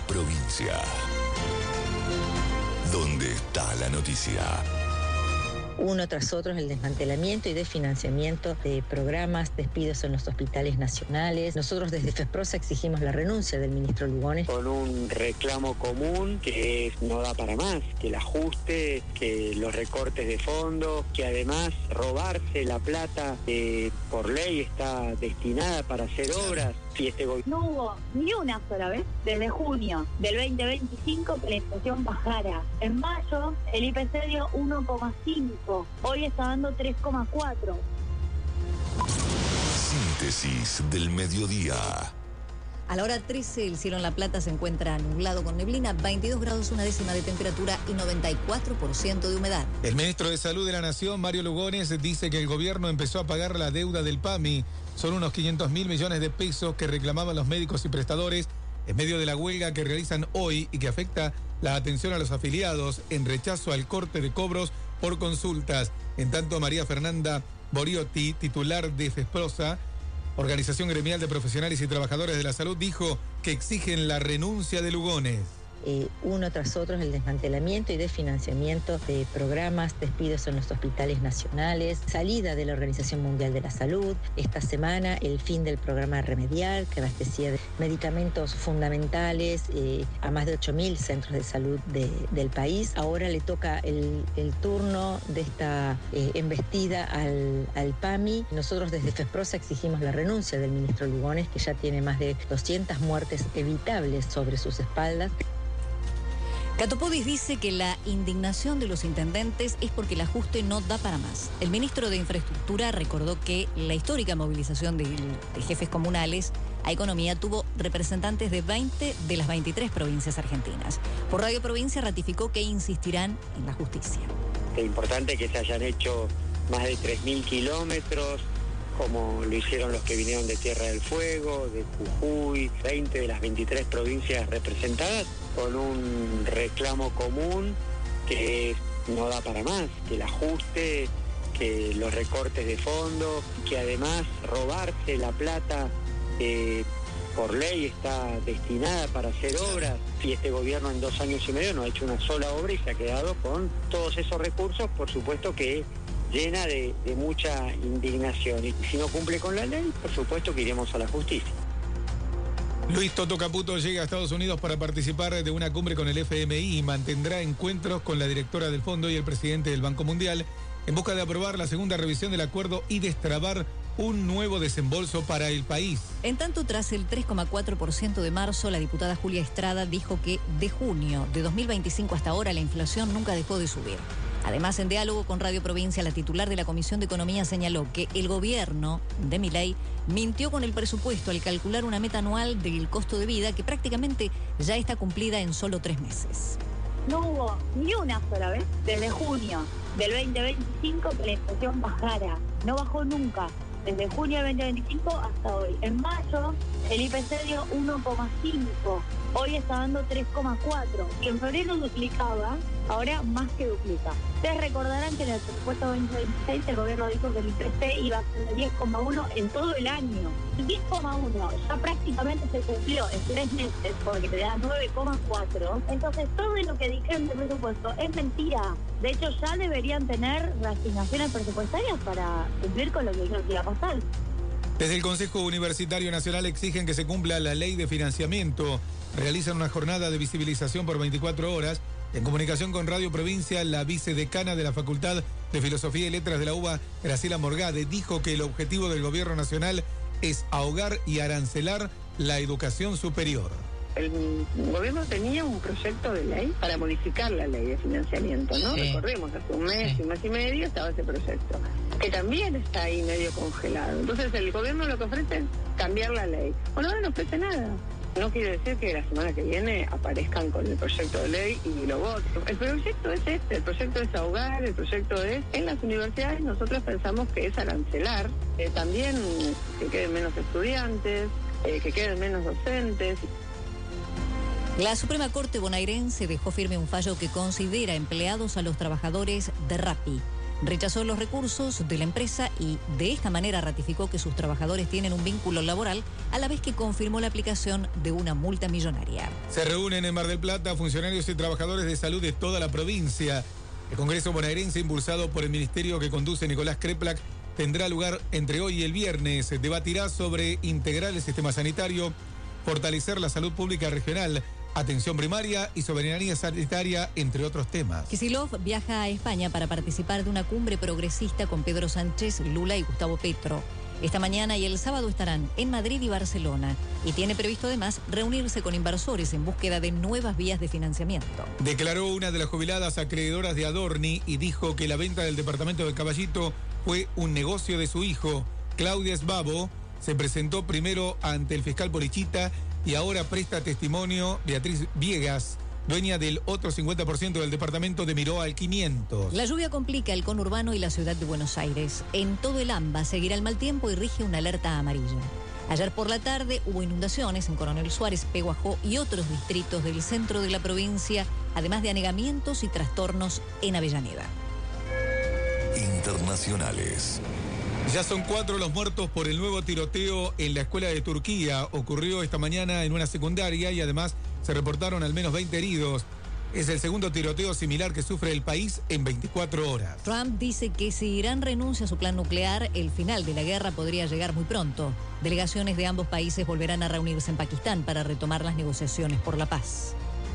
Provincia. ¿Dónde está la noticia? Uno tras otro el desmantelamiento y desfinanciamiento de programas, despidos en los hospitales nacionales. Nosotros desde FESPROSA exigimos la renuncia del ministro Lugones. Con un reclamo común que no da para más, que el ajuste, que los recortes de fondos, que además robarse la plata que por ley está destinada para hacer obras. Si este no hubo ni una sola vez desde junio del 2025 que la inflación bajara. En mayo el IPC dio 1,5, hoy está dando 3,4. Síntesis del mediodía. A la hora 13, el cielo en La Plata se encuentra nublado con neblina, 22 grados una décima de temperatura y 94% de humedad. El ministro de Salud de la Nación, Mario Lugones, dice que el gobierno empezó a pagar la deuda del PAMI. Son unos 500 mil millones de pesos que reclamaban los médicos y prestadores en medio de la huelga que realizan hoy y que afecta la atención a los afiliados en rechazo al corte de cobros por consultas. En tanto, María Fernanda Boriotti, titular de FESPROSA, Organización Gremial de Profesionales y Trabajadores de la Salud, dijo que exigen la renuncia de Lugones. Uno tras otro el desmantelamiento y desfinanciamiento de programas, despidos en los hospitales nacionales, salida de la Organización Mundial de la Salud. Esta semana el fin del programa Remediar, que abastecía de medicamentos fundamentales a más de 8.000 centros de salud del país. Ahora le toca el turno de esta embestida al PAMI. Nosotros desde FESPROSA exigimos la renuncia del ministro Lugones, que ya tiene más de 200 muertes evitables sobre sus espaldas. Catopodis dice que la indignación de los intendentes es porque el ajuste no da para más. El ministro de Infraestructura recordó que la histórica movilización de jefes comunales a economía tuvo representantes de 20 de las 23 provincias argentinas. Por Radio Provincia ratificó que insistirán en la justicia. Es importante que se hayan hecho más de 3.000 kilómetros, como lo hicieron los que vinieron de Tierra del Fuego, de Jujuy, 20 de las 23 provincias representadas, con un reclamo común que no da para más, que el ajuste, que los recortes de fondos, que además robarse la plata que por ley está destinada para hacer obras. Si este gobierno en 2 años y medio no ha hecho una sola obra y se ha quedado con todos esos recursos, por supuesto que llena de mucha indignación. Y si no cumple con la ley, por supuesto que iremos a la justicia. Luis Toto Caputo llega a Estados Unidos para participar de una cumbre con el FMI y mantendrá encuentros con la directora del fondo y el presidente del Banco Mundial en busca de aprobar la segunda revisión del acuerdo y destrabar un nuevo desembolso para el país. En tanto, tras el 3,4% de marzo, la diputada Julia Estrada dijo que de junio de 2025 hasta ahora la inflación nunca dejó de subir. Además, en diálogo con Radio Provincia, la titular de la Comisión de Economía señaló que el gobierno de Milei mintió con el presupuesto al calcular una meta anual del costo de vida que prácticamente ya está cumplida en solo 3 meses. No hubo ni una sola vez desde junio del 2025 que la inflación bajara. No bajó nunca. Desde junio del 2025 hasta hoy. En mayo el IPC dio 1,5, hoy está dando 3,4. Y en febrero duplicaba, ahora más que duplica. Ustedes recordarán que en el presupuesto 2026 el gobierno dijo que el IPC iba a ser de 10,1 en todo el año. El 10,1 ya prácticamente se cumplió en 3 meses porque te da 9,4. Entonces todo lo que dijeron del presupuesto es mentira. De hecho ya deberían tener reasignaciones presupuestarias para cumplir con lo que dijeron que iba a pasar. Desde el Consejo Universitario Nacional exigen que se cumpla la ley de financiamiento. Realizan una jornada de visibilización por 24 horas. En comunicación con Radio Provincia, la vicedecana de la Facultad de Filosofía y Letras de la UBA, Graciela Morgade, dijo que el objetivo del gobierno nacional es ahogar y arancelar la educación superior. El gobierno tenía un proyecto de ley para modificar la ley de financiamiento, ¿no? Sí. Recordemos, hace un mes y medio estaba ese proyecto, que también está ahí medio congelado. Entonces el gobierno lo que ofrece es cambiar la ley. Bueno, ahora no ofrece nada. No quiere decir que la semana que viene aparezcan con el proyecto de ley y lo voten. El proyecto es este, el proyecto es ahogar, el proyecto es... En las universidades nosotros pensamos que es arancelar, también que queden menos estudiantes, que queden menos docentes. La Suprema Corte bonaerense dejó firme un fallo que considera empleados a los trabajadores de Rappi. rechazó los recursos de la empresa y de esta manera ratificó que sus trabajadores tienen un vínculo laboral, a la vez que confirmó la aplicación de una multa millonaria. Se reúnen en Mar del Plata funcionarios y trabajadores de salud de toda la provincia. El Congreso bonaerense, impulsado por el ministerio que conduce Nicolás Kreplak, tendrá lugar entre hoy y el viernes. Debatirá sobre integrar el sistema sanitario, fortalecer la salud pública regional, atención primaria y soberanía sanitaria, entre otros temas. Kicillof viaja a España para participar de una cumbre progresista con Pedro Sánchez, Lula y Gustavo Petro. Esta mañana y el sábado estarán en Madrid y Barcelona y tiene previsto además reunirse con inversores en búsqueda de nuevas vías de financiamiento. Declaró una de las jubiladas acreedoras de Adorni y dijo que la venta del departamento de Caballito fue un negocio de su hijo. Claudia Sbabo se presentó primero ante el fiscal Borichita y ahora presta testimonio Beatriz Viegas, dueña del otro 50% del departamento de Miró al 500. La lluvia complica el conurbano y la ciudad de Buenos Aires. En todo el AMBA seguirá el mal tiempo y rige una alerta amarilla. Ayer por la tarde hubo inundaciones en Coronel Suárez, Peguajó y otros distritos del centro de la provincia, además de anegamientos y trastornos en Avellaneda. Internacionales. Ya son 4 los muertos por el nuevo tiroteo en la escuela de Turquía. Ocurrió esta mañana en una secundaria y además se reportaron al menos 20 heridos. Es el segundo tiroteo similar que sufre el país en 24 horas. Trump dice que si Irán renuncia a su plan nuclear, el final de la guerra podría llegar muy pronto. Delegaciones de ambos países volverán a reunirse en Pakistán para retomar las negociaciones por la paz.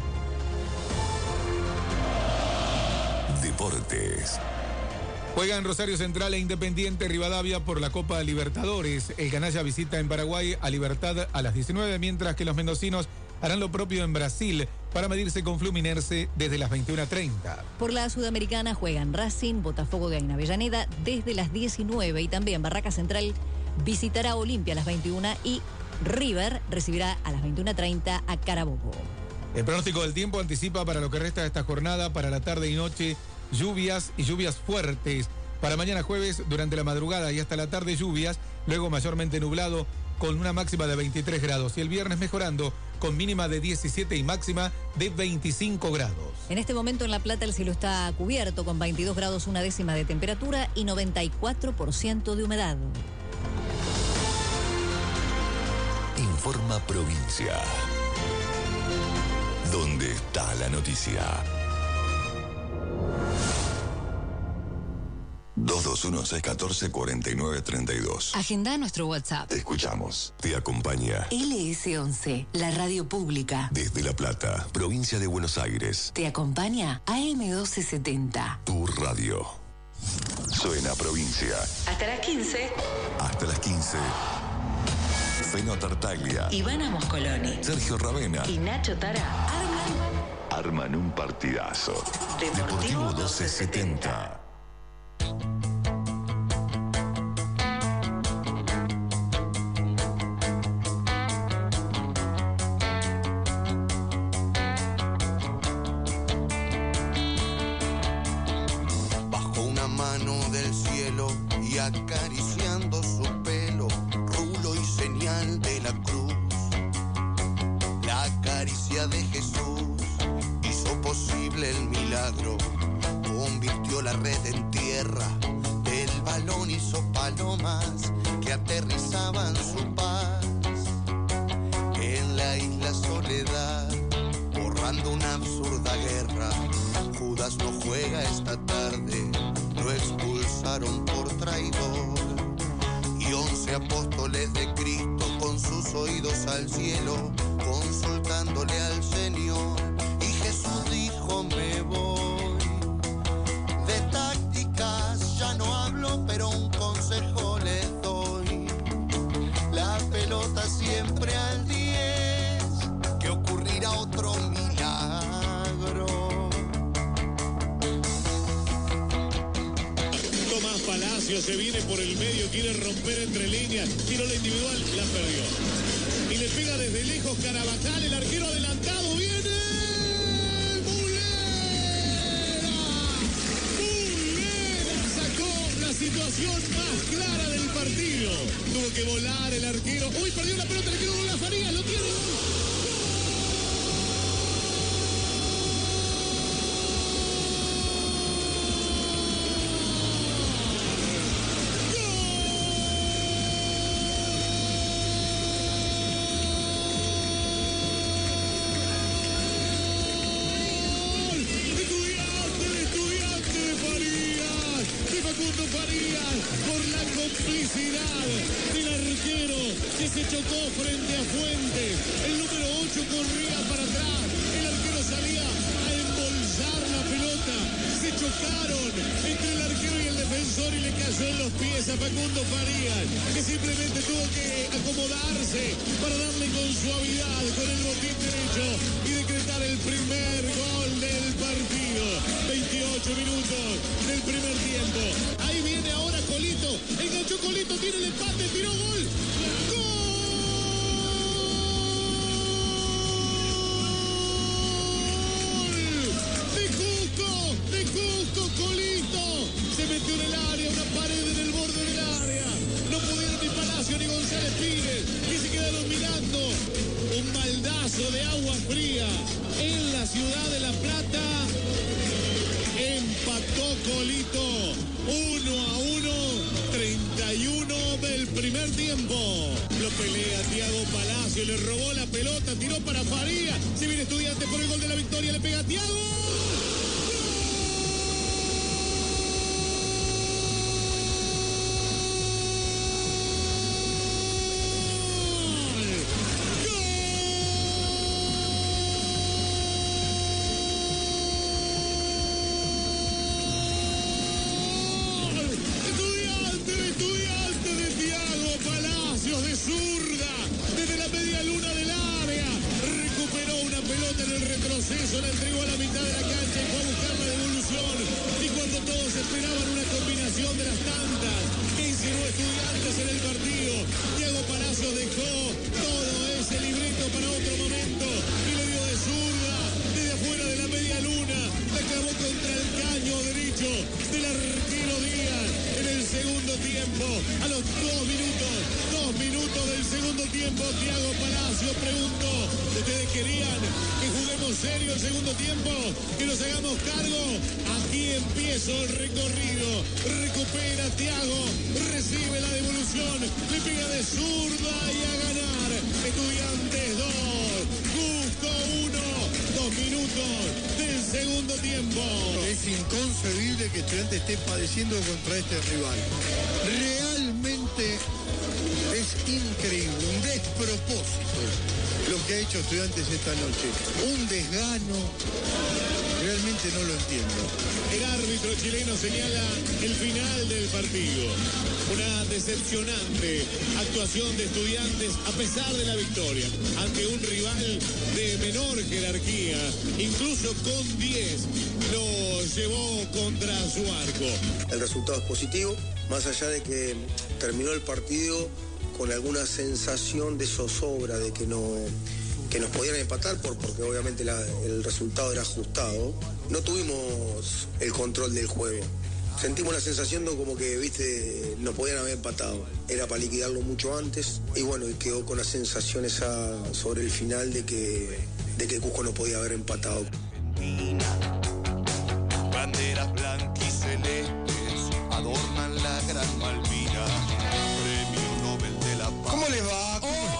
Deportes. Juegan Rosario Central e Independiente Rivadavia por la Copa Libertadores. El canalla visita en Paraguay a Libertad a las 19, mientras que los mendocinos harán lo propio en Brasil para medirse con Fluminense desde las 21:30. Por la Sudamericana juegan Racing, Botafogo de Avellaneda desde las 19 y también Barraca Central visitará a Olimpia a las 21 y River recibirá a las 21:30 a Carabobo. El pronóstico del tiempo anticipa para lo que resta de esta jornada, para la tarde y noche, lluvias y lluvias fuertes. Para mañana jueves, durante la madrugada y hasta la tarde, lluvias, luego mayormente nublado con una máxima de 23 grados. Y el viernes mejorando con mínima de 17 y máxima de 25 grados. En este momento en La Plata el cielo está cubierto con 22 grados 1/10 de temperatura y 94% de humedad. Informa Provincia. ¿Dónde está la noticia? 221-614-4932. Agenda nuestro WhatsApp. Te escuchamos. Te acompaña LS11, la radio pública. desde La Plata, provincia de Buenos Aires. Te acompaña AM1270. Tu radio. Suena Provincia. Hasta las 15. Hasta las 15. Feno Tartaglia, Ivana Moscoloni Sergio Ravena y Nacho Tara arman un partidazo. Deportivo 1270. Bajo una mano del cielo y acariciando su pelo, rulo y señal de la cruz. La caricia de Jesús hizo posible el milagro, convirtió la red en tierra, del balón hizo palomas que aterrizaban su paz. En la isla Soledad, borrando una absurda guerra, Judas no juega esta tarde, lo expulsaron por traidor. Y 11 apóstoles de Cristo con sus oídos al cielo, consultándole al Señor. Y Jesús dijo, me voy. De tácticas ya no hablo, pero un consejo les doy. La pelota siempre al 10, que ocurrirá otro milagro. Tomás Palacio se viene por el medio, quiere romper entre líneas, tiro la individual, la perdió. Y le pega desde lejos Carabajal, el arquero adelantado, viene Muslera sacó la situación más clara del partido. Tuvo que volar el arquero, uy, perdió la pelota, el arquero con la Farías, lo tiene. Facundo Farías por la complicidad del arquero que se chocó frente a Fuentes. El número 8 corría para atrás. El arquero salía a embolsar la pelota. Se chocaron entre el arquero y el defensor y le cayó en los pies a Facundo Farías, que simplemente tuvo que acomodarse para darle con suavidad con el botín derecho y decretar el primer gol del partido. 28 minutos del primer tiempo. Ahí viene ahora Colito. Enganchó Colito, tiene el empate, tiró gol. ¡Gol! De Cusco, Colito. Se metió en el área, una pared en el borde del área. No pudieron ni Palacio ni González Pires, que se quedaron mirando. Un baldazo de agua fría en la ciudad de La Plata. Empató Colito 1-1, 31 del primer tiempo. Lo pelea Thiago Palacio, le robó la pelota, tiró para Farías. Se viene Estudiantes por el gol de la victoria, le pega a Thiago. La entregó a la mitad de la cancha y fue a buscar la devolución. Y cuando todos esperaban una combinación de las tantas que insinuó Estudiantes en el partido, Thiago Palacio dejó todo ese libreto para otro momento y le dio de zurda desde afuera de la media luna. La clavó contra el caño derecho del arquero Díaz en el segundo tiempo. A los 2 minutos del segundo tiempo, Thiago Palacio preguntó: ¿ustedes querían que juguemos serio el segundo tiempo? ¿Que nos hagamos cargo? Aquí empiezo el recorrido. Recupera Thiago, recibe la devolución, le pega de zurda y a ganar. Estudiantes 2, Cusco 1, 2 minutos del segundo tiempo. Es inconcebible que Estudiantes esté padeciendo contra este rival. Realmente es increíble, un despropósito lo que ha hecho Estudiantes esta noche. Un desgano, realmente no lo entiendo. El árbitro chileno señala el final del partido. Una decepcionante actuación de Estudiantes a pesar de la victoria ante un rival de menor jerarquía, incluso con 10 lo llevó contra su arco. El resultado es positivo, más allá de que terminó el partido con alguna sensación de zozobra, de que nos podían empatar porque obviamente el resultado era ajustado. No tuvimos el control del juego. Sentimos la sensación de como que, viste, nos podían haber empatado. Era para liquidarlo mucho antes. Y bueno, y quedó con la sensación esa sobre el final de que Cusco no podía haber empatado. Banderas blanquicelestes adornan la Gran Malvina. Premio Nobel de la Paz. ¿Cómo les va?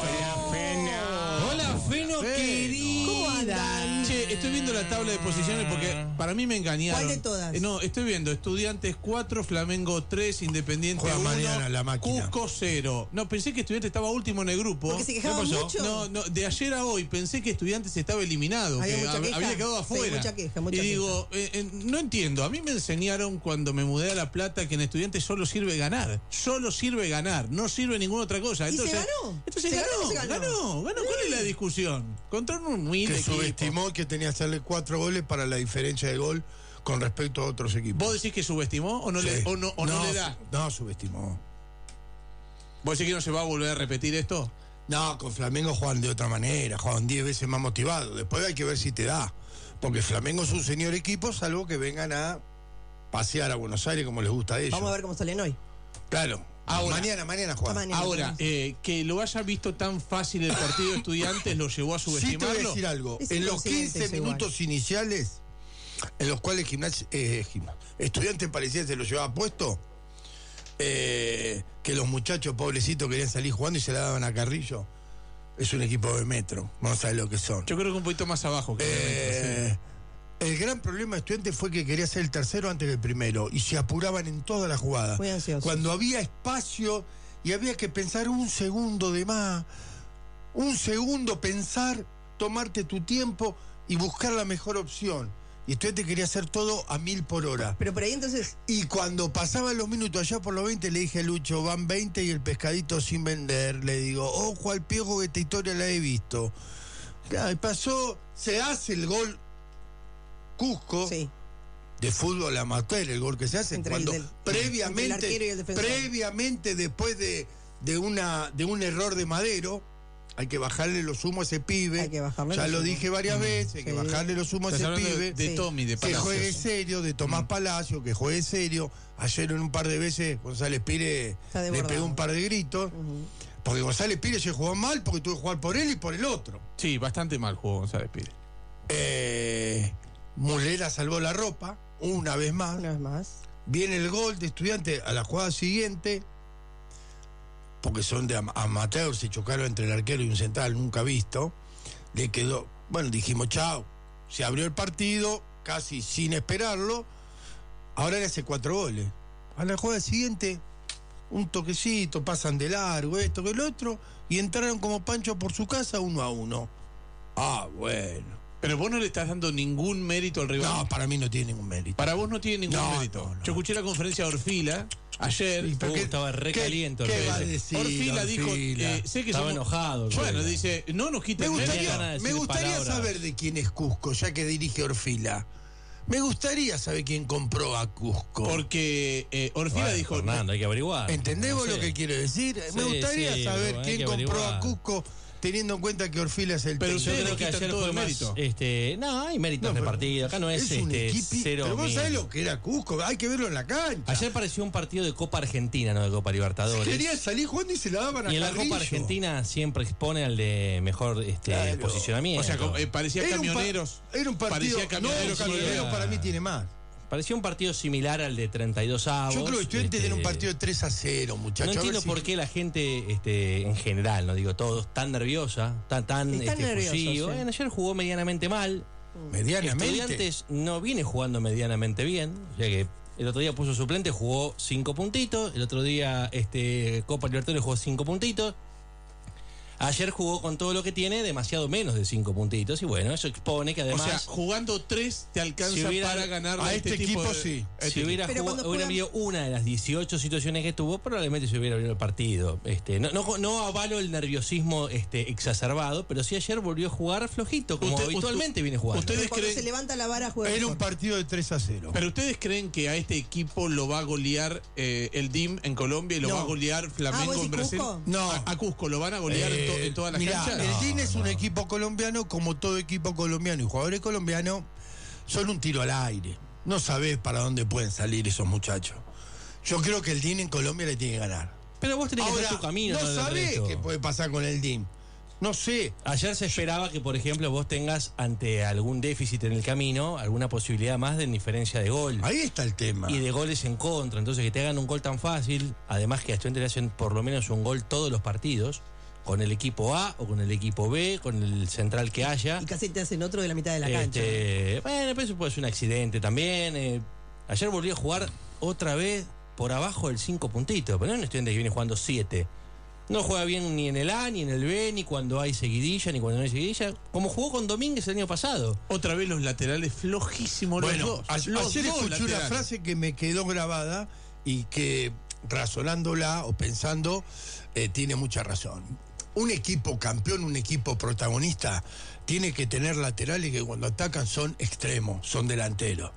Hola, Feno, querida. ¿Cómo andan? Che, estoy viendo la tabla de posiciones porque para mí me engañaron. ¿Cuál de todas? No, estoy viendo Estudiantes 4, Flamengo 3, Independiente Juega 1, mañana la máquina. Cusco 0. No, pensé que Estudiantes estaba último en el grupo. ¿Porque se quejaban mucho? No, de ayer a hoy pensé que Estudiantes estaba eliminado, había que mucha queja. había quedado afuera. Sí, mucha queja, mucha y digo, no entiendo. A mí me enseñaron cuando me mudé a La Plata que en Estudiantes solo sirve ganar. Solo sirve ganar, no sirve ninguna otra cosa. Entonces, ¿y se ganó? Entonces ganó. ¿Cuál es la discusión? Contra un humilde que equipo. subestimó que tenía que hacerle 4 goles para la diferencia de gol con respecto a otros equipos. ¿Vos decís que subestimó o no, Sí. no le da? No, subestimó. ¿Vos decís que no se va a volver a repetir esto? No, con Flamengo juegan de otra manera, juegan 10 veces más motivados. Después hay que ver si te da. Porque Flamengo es un señor equipo, salvo que vengan a pasear a Buenos Aires como les gusta a ellos. Vamos a ver cómo salen hoy. Claro. Ahora, mañana juegan. Mañana. Ahora, que lo haya visto tan fácil el partido de Estudiantes lo llevó a Sí te subestimarlo. voy a decir algo. Es En los inconsciente 15 eso minutos iniciales, en los cuales Estudiantes parecía que se lo llevaba puesto, que los muchachos pobrecitos querían salir jugando y se la daban a Carrillo. Es un equipo de Metro, vamos a ver lo que son. Yo creo que un poquito más abajo que El gran problema de Estudiantes fue que quería ser el tercero antes que el primero y se apuraban en toda la jugada. Muy ansiosos. Cuando había espacio y había que pensar un segundo de más, un segundo pensar, tomarte tu tiempo y buscar la mejor opción. Y Estudiantes quería hacer todo a 1000 por hora. Pero por ahí entonces... Y cuando pasaban los minutos allá por los 20, le dije a Lucho, van 20 y el pescadito sin vender. Le digo, ojo al Piojo que esta historia la he visto. Claro, y pasó, se hace el gol Cusco, Sí. de fútbol amateur, el gol que se hace Entre cuando el arquero y previamente, el defensor. después de un error de Madero, hay que bajarle los humos a ese pibe. Hay que bajarle ya los lo humos. dije varias veces, hay que Sí. bajarle los humos a ese Estás hablando pibe. de Sí. Tommy, de Que Palacios. juegue serio, de Tomás Palacio, que juegue serio. Ayer en un par de veces González Pires Está le desbordado. pegó un par de gritos. Porque González Pires se jugó mal porque tuvo que jugar por él y por el otro. Sí, bastante mal jugó González Pires. Mulera salvó la ropa, una vez más. Una vez más. Viene el gol de Estudiantes a la jugada siguiente, porque son de amateur, se chocaron entre el arquero y un central nunca visto. Le quedó, bueno, dijimos chao. Se abrió el partido, casi sin esperarlo. Ahora le hace 4 goles. A la jugada siguiente, un toquecito, pasan de largo, esto que el otro, y entraron como Pancho por su casa 1-1. Ah, bueno. Pero vos no le estás dando ningún mérito al rival. No, para mí no tiene ningún mérito. Para vos no tiene ningún No, mérito. no, no. Yo escuché la conferencia de Orfila ayer. Sí, pero ¿qué- estaba re qué- caliente ¿Qué Orfila. va a decir? Orfila dijo, sé que Estaba somos- enojado. Bueno, Orfila. dice, no nos Me quiten mérito. ganas de gustaría, decir me gustaría palabras. saber de quién es Cusco, ya que dirige Orfila. Me gustaría saber quién compró a Cusco. Porque Orfila Bueno, dijo, Fernando, hay que averiguar. ¿Entendés vos No sé. lo que quiero decir? Me Sí, gustaría sí, saber pero hay quién que compró a averiguar. Cusco, teniendo en cuenta que Orfila es el Pero técnico. Yo ustedes creo que quitan ayer todo fue el más, mérito. no, hay méritos No, pero repartidos. Acá no es, un equipi- cero. Pero vos mil. sabés lo que era Cusco, hay que verlo en la cancha. Ayer pareció un partido de Copa Argentina, no de Copa Libertadores. Quería salir jugando y se la daban a Y en la Carrillo. Copa Argentina siempre expone al de mejor Claro. O posicionamiento. sea, parecía Era un pa- camioneros. Era un partido. Parecía camioneros. No, Camioneros para mí tiene más. Parecía un partido similar al de 32 avos. Yo creo que Estudiantes tiene un partido de 3-0, muchachos. No A ver entiendo si- por qué la gente, en general, no digo todos, tan nerviosa, tan Están nerviosos, efusivo. sí. Bueno, ayer jugó medianamente mal. Medianamente. Estudiantes no viene jugando medianamente bien. O sea que el otro día puso suplente, jugó 5 puntitos. El otro día Copa Libertadores jugó 5 puntitos. Ayer jugó con todo lo que tiene, demasiado menos de 5 puntitos. Y bueno, eso expone que O además. sea, jugando 3 te alcanza Si hubiera- para ganar a este tipo equipo de- sí. a este Si hubiera, Pero cuando hubiera juegan- habido una de las 18 situaciones que tuvo, probablemente se hubiera abierto el partido. No avalo el nerviosismo exacerbado, pero sí ayer volvió a jugar flojito, como Usted- habitualmente viene jugando. ustedes Pero cuando creen- se levanta la vara juega Era un mejor. partido de 3-0. Pero ustedes creen que a este equipo lo va a golear el DIM en Colombia y lo No. va a golear Flamengo ¿vos en decís Brasil? Cusco? No. A Cusco lo van a golear en todas las mirá, canchas. el DIN es un equipo colombiano, como todo equipo colombiano y jugadores colombianos son un tiro al aire. No sabés para dónde pueden salir esos muchachos. Yo creo que el DIN en Colombia le tiene que ganar. Pero vos tenés que Ahora, hacer tu camino. no el sabés resto. qué puede pasar con el DIN. No sé. Ayer se esperaba que, por ejemplo, vos tengas ante algún déficit en el camino, alguna posibilidad más de diferencia de gol. Ahí está el tema. Y de goles en contra. Entonces, que te hagan un gol tan fácil, además que a Estudiantes le hacen por lo menos un gol todos los partidos, con el equipo A o con el equipo B, con el central que haya. Y casi te hacen otro de la mitad de la cancha. Bueno, pero eso puede ser un accidente también. Ayer volvió a jugar otra vez por abajo del 5 puntitos, pero no es un Estudiante que viene jugando 7. No juega bien ni en el A, ni en el B, ni cuando hay seguidilla, ni cuando no hay seguidilla. Como jugó con Domínguez el año pasado. Otra vez los laterales flojísimos los Bueno, dos. ayer Los dos escuché una laterales. frase que me quedó grabada y que, razonándola o pensando, tiene mucha razón. Un equipo campeón, un equipo protagonista, tiene que tener laterales que cuando atacan son extremos, son delanteros.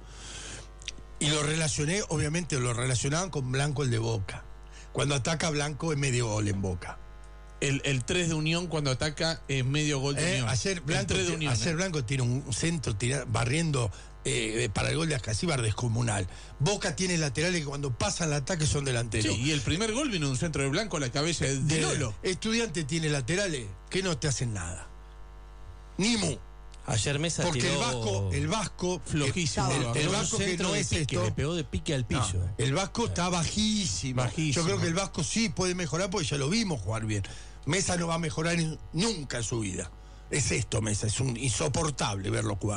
Y lo relacioné, obviamente lo relacionaban con Blanco, el de Boca. Cuando ataca Blanco es medio gol en Boca. El 3 de Unión cuando ataca es medio gol de Unión. Ayer Blanco, El 3 de Unión, Blanco tiene un centro barriendo para el gol de Ascasíbar descomunal. Boca tiene laterales que cuando pasan el ataque son delanteros. Sí, y el primer gol vino de un centro de Blanco a la cabeza de Lolo. Estudiante tiene laterales que no te hacen nada. Ni mu. Ayer Mesa Porque tiró el Vasco flojísimo. el un Vasco que centro no de es pique, esto. le pegó de pique al piso. No, el Vasco está bajísimo. Bajísimo. Yo creo que el Vasco sí puede mejorar porque ya lo vimos jugar bien. Mesa no va a mejorar nunca en su vida. Es esto, Mesa, es un insoportable verlo jugar.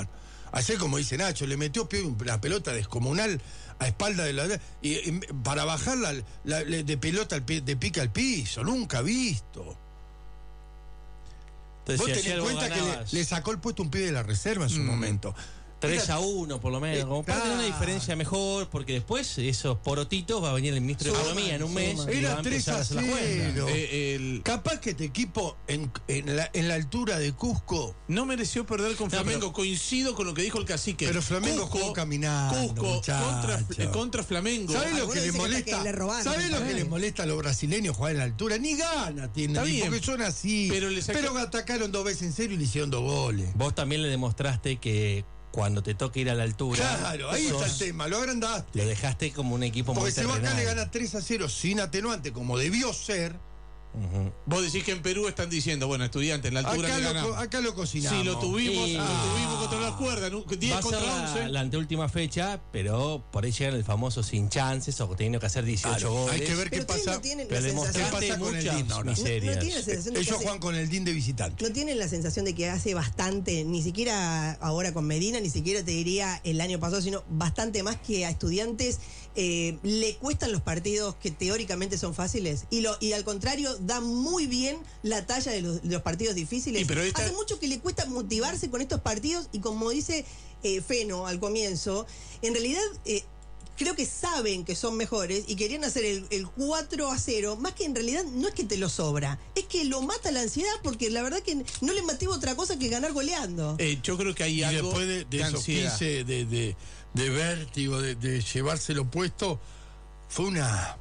Ayer, como dice Nacho, le metió una pelota descomunal a espalda de la... Y para bajarla de pelota de pica al piso, nunca visto. Entonces, vos si tenés en cuenta que le sacó el puesto un pibe de la reserva en su momento. 3-1 por lo menos, como para tener una diferencia mejor, porque después esos porotitos va a venir el ministro de Economía en un mes y va a empezar a hacer la cuenta. Capaz que este equipo en la altura de Cusco no mereció perder con Flamengo. Coincido con lo que dijo el cacique. Pero Flamengo jugó caminando. Cusco contra Flamengo. ¿Sabés lo que les molesta? ¿Sabés lo que les molesta a los brasileños jugar en la altura? Ni gana tienen, porque son así. Pero atacaron 2 veces en serio y le hicieron 2 goles. Vos también le demostraste que cuando te toque ir a la altura. Claro, ahí está el tema, lo agrandaste. Lo dejaste como un equipo muy terrenal. Porque si acá le gana 3-0 sin atenuante, como debió ser. Vos decís que en Perú están diciendo, bueno, estudiantes, en la altura acá lo cocinamos. Sí, lo tuvimos contra las cuerdas, 10 contra 11. La anteúltima fecha, pero por ahí llegan el famoso sin chances o teniendo que hacer 18 goles. Hay que ver qué pasa. Pero demostraste con el DIN ahora. Ellos juegan con el DIN de visitante. ¿No tienen la sensación de que hace bastante, ni siquiera ahora con Medina, ni siquiera te diría el año pasado, sino bastante más que a Estudiantes le cuestan los partidos que teóricamente son fáciles? Y al contrario, da muy bien la talla de los partidos difíciles. Hace mucho que le cuesta motivarse con estos partidos y como dice Feno al comienzo, en realidad creo que saben que son mejores y querían hacer el 4-0, más que en realidad no es que te lo sobra, es que lo mata la ansiedad, porque la verdad que no le motiva otra cosa que ganar goleando. Yo creo que hay algo después de esos 15 de vértigo, de llevárselo puesto, fue una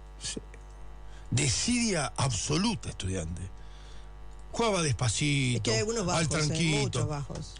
desidia absoluta. Estudiante jugaba despacito, es que hay algunos bajos, al tranquilo, muchos bajos.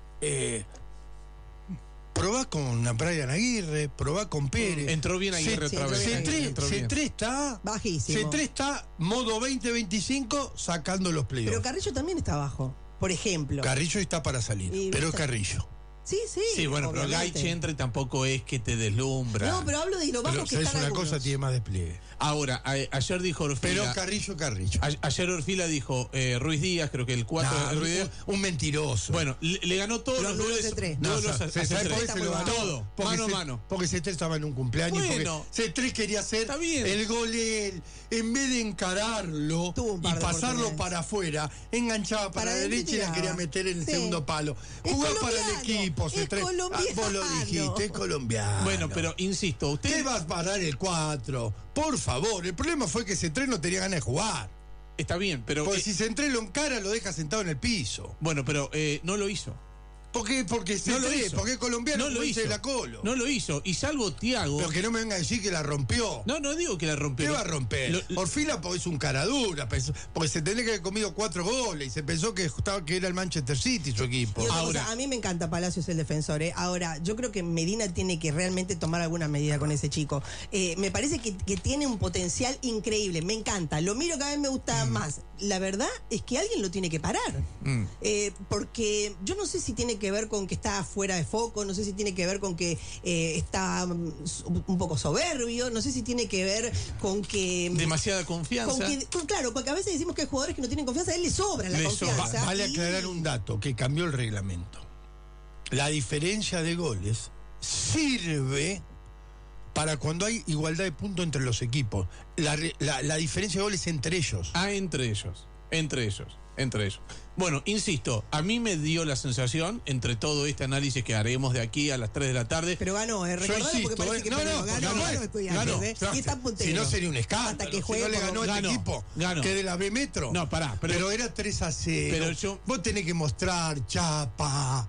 Probá con Brian Aguirre, probá con Pérez. Entró bien Aguirre otra vez. C3 está bajísimo. C3 está modo 2025 sacando los playoffs. Pero Carrillo también está bajo, por ejemplo. Carrillo está para salir, pero es Carrillo. Sí, bueno, obviamente. pero Gaiche entra y tampoco es que te deslumbra. No, pero hablo de lo bajo que están una algunos. cosa tiene más despliegue. Ahora, ayer dijo Orfila. Pero Carrillo. Ayer Orfila dijo Ruiz Díaz, creo que el 4 de Ruiz Díaz. Un mentiroso. Bueno, le ganó todos los duelos. ¿Sabes por qué se lo ganó? Todo, mano a mano. Porque C3 estaba en un cumpleaños. Bueno, porque C3 quería hacer el gol él. En vez de encararlo y pasarlo para afuera, enganchaba para la derecha y la quería meter en el segundo palo. Jugaba para el equipo C3. Vos lo dijiste, es colombiano. Bueno, pero insisto, usted va a parar el 4. Por favor, el problema fue que C3 no tenía ganas de jugar. Está bien, pero porque si C3 lo encara, lo deja sentado en el piso. Bueno, pero no lo hizo. ¿Por qué? Porque C3, no lo hizo. porque es colombiano, no lo hizo. La Colo. No lo hizo. Y salvo Thiago. Pero que no me venga a decir que la rompió. No digo que la rompió. ¿Qué va a romper? Orfila es un caradura, porque se tenía que haber comido 4 goles y se pensó que era el Manchester City su equipo. Ahora, a mí me encanta Palacios, el defensor. Ahora, yo creo que Medina tiene que realmente tomar alguna medida con ese chico. Me parece que tiene un potencial increíble. Me encanta. Lo miro, cada vez me gusta más. La verdad es que alguien lo tiene que parar. Porque yo no sé si tiene que ver con que está fuera de foco, no sé si tiene que ver con que está un poco soberbio, no sé si tiene que ver con que... demasiada confianza. Claro, porque a veces decimos que hay jugadores que no tienen confianza, a él le sobra la confianza. Vale aclarar un dato, que cambió el reglamento. La diferencia de goles sirve para cuando hay igualdad de puntos entre los equipos. La diferencia de goles entre ellos. Entre ellos. Bueno, insisto, a mí me dio la sensación, entre todo este análisis que haremos de aquí a las 3 de la tarde. Pero ganó, recordalo porque parece que ganó Estudiantes, y está puntero. Si no sería un escándalo. Hasta que si no le ganó este equipo, que de la B Metro. No, pará. Pero era 3-0. Vos tenés que mostrar, Chapa.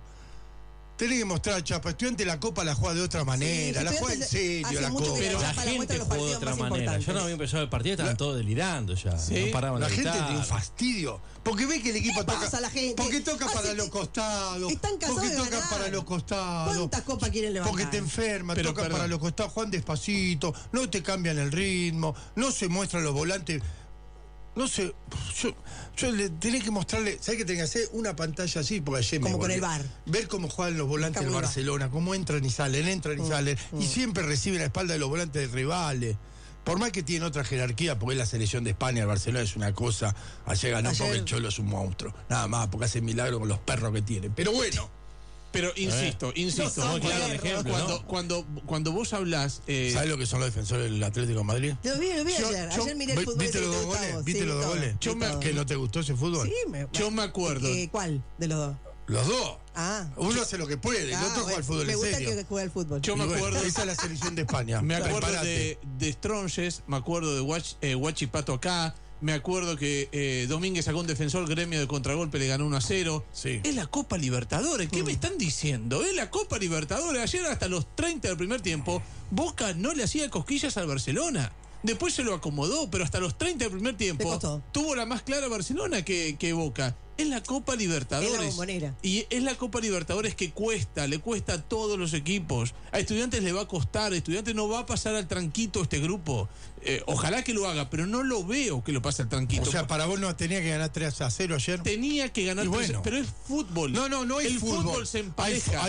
Estudiante la Copa la juega de otra manera, la juega en serio la Copa. Pero la gente jugó de otra manera. Yo no había empezado el partido, estaban todos delirando ya. ¿Sí? No paraban la de gente gritar. tiene un fastidio. Porque ve que el equipo toca. Pasa la gente? Porque toca para los costados. Están cansados porque de toca ganar. para los costados. ¿Cuántas copas quieren levantar? Porque te enferma, toca para los costados, Juan despacito, no te cambian el ritmo, no se muestran los volantes. No sé, yo le tenía que mostrarle, ¿sabes qué tenía que hacer? Una pantalla así, porque ayer como con el VAR. Ver cómo juegan los volantes del Barcelona, cómo entran y salen, y siempre reciben a la espalda de los volantes de rivales. Por más que tienen otra jerarquía, porque es la selección de España, el Barcelona es una cosa, ayer ganó porque el Cholo es un monstruo. Nada más, porque hace milagro con los perros que tienen. Pero bueno, Pero insisto, No, claro, ejemplo, cuando vos hablás... ¿Sabes lo que son los defensores del Atlético de Madrid? Lo vi ayer. Ayer miré el fútbol. ¿Viste los dos goles? ¿Viste los dos goles? ¿Que no te gustó ese fútbol? Sí, yo me acuerdo. ¿Cuál de los dos? Los dos. Ah. Uno hace lo que puede, el otro juega al fútbol en serio. Me gusta que juegue al fútbol. Yo me acuerdo. Esa es la selección de España. Me acuerdo de Stronges, me acuerdo de Huachipato acá. Me acuerdo que Domínguez sacó un defensor, Gremio de contragolpe le ganó 1-0. Sí. Es la Copa Libertadores. ¿Qué me están diciendo? Es la Copa Libertadores. Ayer hasta los 30 del primer tiempo, Boca no le hacía cosquillas al Barcelona. Después se lo acomodó, pero hasta los 30 del primer tiempo tuvo la más clara Barcelona que Boca. Es la Copa Libertadores. Es la Bombonera. Y es la Copa Libertadores que le cuesta a todos los equipos. A Estudiantes le va a costar, a Estudiantes no va a pasar al tranquito este grupo. Ojalá que lo haga, pero no lo veo que lo pase al tranquito. O sea, para vos no tenía que ganar 3-0 ayer. Tenía que ganar 3-0, pero es fútbol. No es el fútbol. El fútbol se empareja.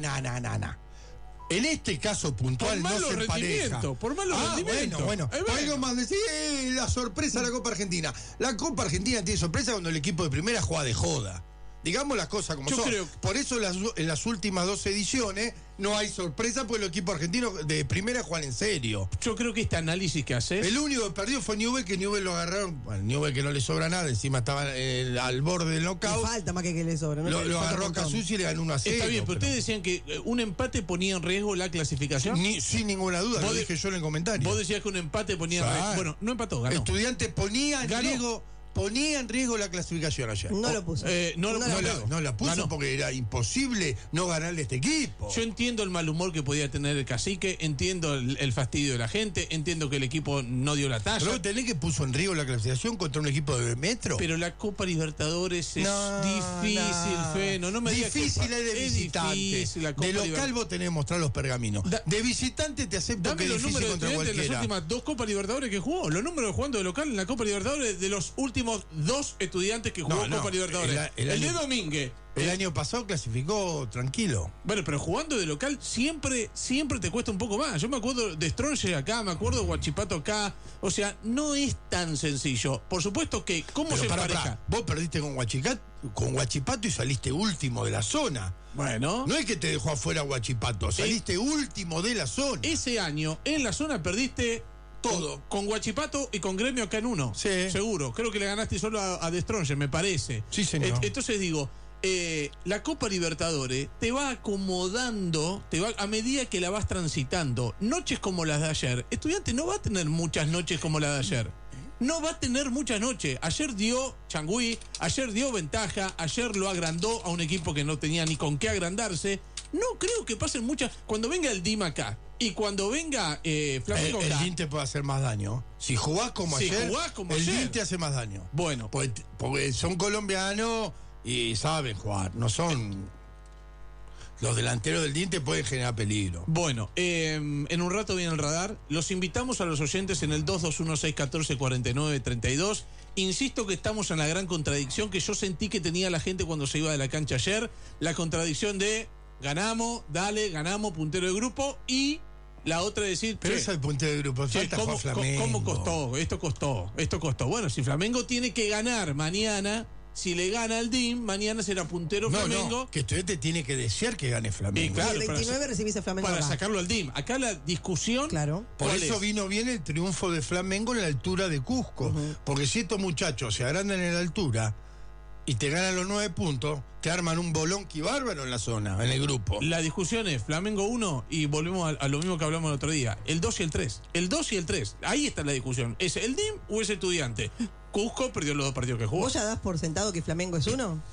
No. En este caso puntual no se empareja. Por malo rendimiento. Bueno. Algo más decir, la sorpresa de la Copa Argentina. La Copa Argentina tiene sorpresa cuando el equipo de primera juega de joda. Digamos las cosas como son. Por eso en las últimas 2 ediciones no hay sorpresa, porque los equipos argentinos de primera juegan en serio. Yo creo que este análisis que haces... El único que perdió fue Newell, que Newell lo agarraron. Bueno, Newell que no le sobra nada, encima estaba al borde del knockout. Le falta más que le sobra. Lo agarró a Casucci y le ganó 1-0. Está bien, pero ustedes decían que un empate ponía en riesgo la clasificación. Sin ninguna duda, lo dije yo en el comentario. Vos decías que un empate ponía en riesgo. Bueno, no empató, ganó. Estudiantes ponía en riesgo la clasificación ayer. No lo puso. No la puso ganó. Porque era imposible no ganarle a este equipo. Yo entiendo el mal humor que podía tener el cacique, entiendo el fastidio de la gente, entiendo que el equipo no dio la talla. Pero tenés que puso en riesgo la clasificación contra un equipo de metro. Pero la Copa Libertadores es difícil, Feno. No me digas difícil es de visitante. De local vos tenés que mostrar los pergaminos. De visitante te acepto que es difícil contra cualquiera. De las últimas 2 Copas Libertadores que jugó. Los números jugando de local en la Copa Libertadores de los últimos 2 estudiantes que jugó Copa Libertadores. El de Domínguez. El año pasado clasificó tranquilo. Bueno, pero jugando de local siempre te cuesta un poco más. Yo me acuerdo de Stronge acá, me acuerdo de Huachipato acá. O sea, no es tan sencillo. Por supuesto que, ¿cómo se empareja? Vos perdiste con Huachipato y saliste último de la zona. Bueno. No es que te dejó afuera Huachipato, saliste último de la zona. Ese año, en la zona perdiste... Todo. Con Huachipato y con Gremio acá en uno. Sí. Seguro. Creo que le ganaste solo a De Stronge, me parece. Sí, señor. Entonces digo, la Copa Libertadores te va acomodando, a medida que la vas transitando. Noches como las de ayer. Estudiante no va a tener muchas noches como la de ayer. No va a tener muchas noches. Ayer dio Changüí, ayer dio ventaja, ayer lo agrandó a un equipo que no tenía ni con qué agrandarse. No creo que pasen muchas. Cuando venga el DIM acá y cuando venga Flamengo acá. El DIM te puede hacer más daño. Si jugás como ayer, el DIM te hace más daño. Bueno. Porque son colombianos y saben jugar. No son... Los delanteros del DIM te pueden generar peligro. Bueno, en un rato viene el radar. Los invitamos a los oyentes en el 221-614-4932. Insisto que estamos en la gran contradicción que yo sentí que tenía la gente cuando se iba de la cancha ayer. La contradicción de ganamos, puntero de grupo, y la otra es decir... Pero eso es puntero de grupo, falta jugar Flamengo. ¿Cómo costó? Esto costó. Bueno, si Flamengo tiene que ganar mañana... Si le gana al DIM, mañana será puntero Flamengo. Que Estudiante tiene que desear que gane Flamengo. Claro, el 29 recibís a Flamengo. Para sacarlo al DIM. Acá la discusión. Claro. Por eso vino bien el triunfo de Flamengo en la altura de Cusco. Porque si estos muchachos se agrandan en la altura y te ganan los 9 puntos, te arman un bolonqui bárbaro en la zona, en el grupo. La discusión es Flamengo 1 y volvemos a lo mismo que hablamos el otro día. El 2 y el 3. El 2 y el 3. Ahí está la discusión. ¿Es el DIM o es Estudiante? Cusco perdió los 2 partidos que jugó. ¿Vos ya das por sentado que Flamengo es uno?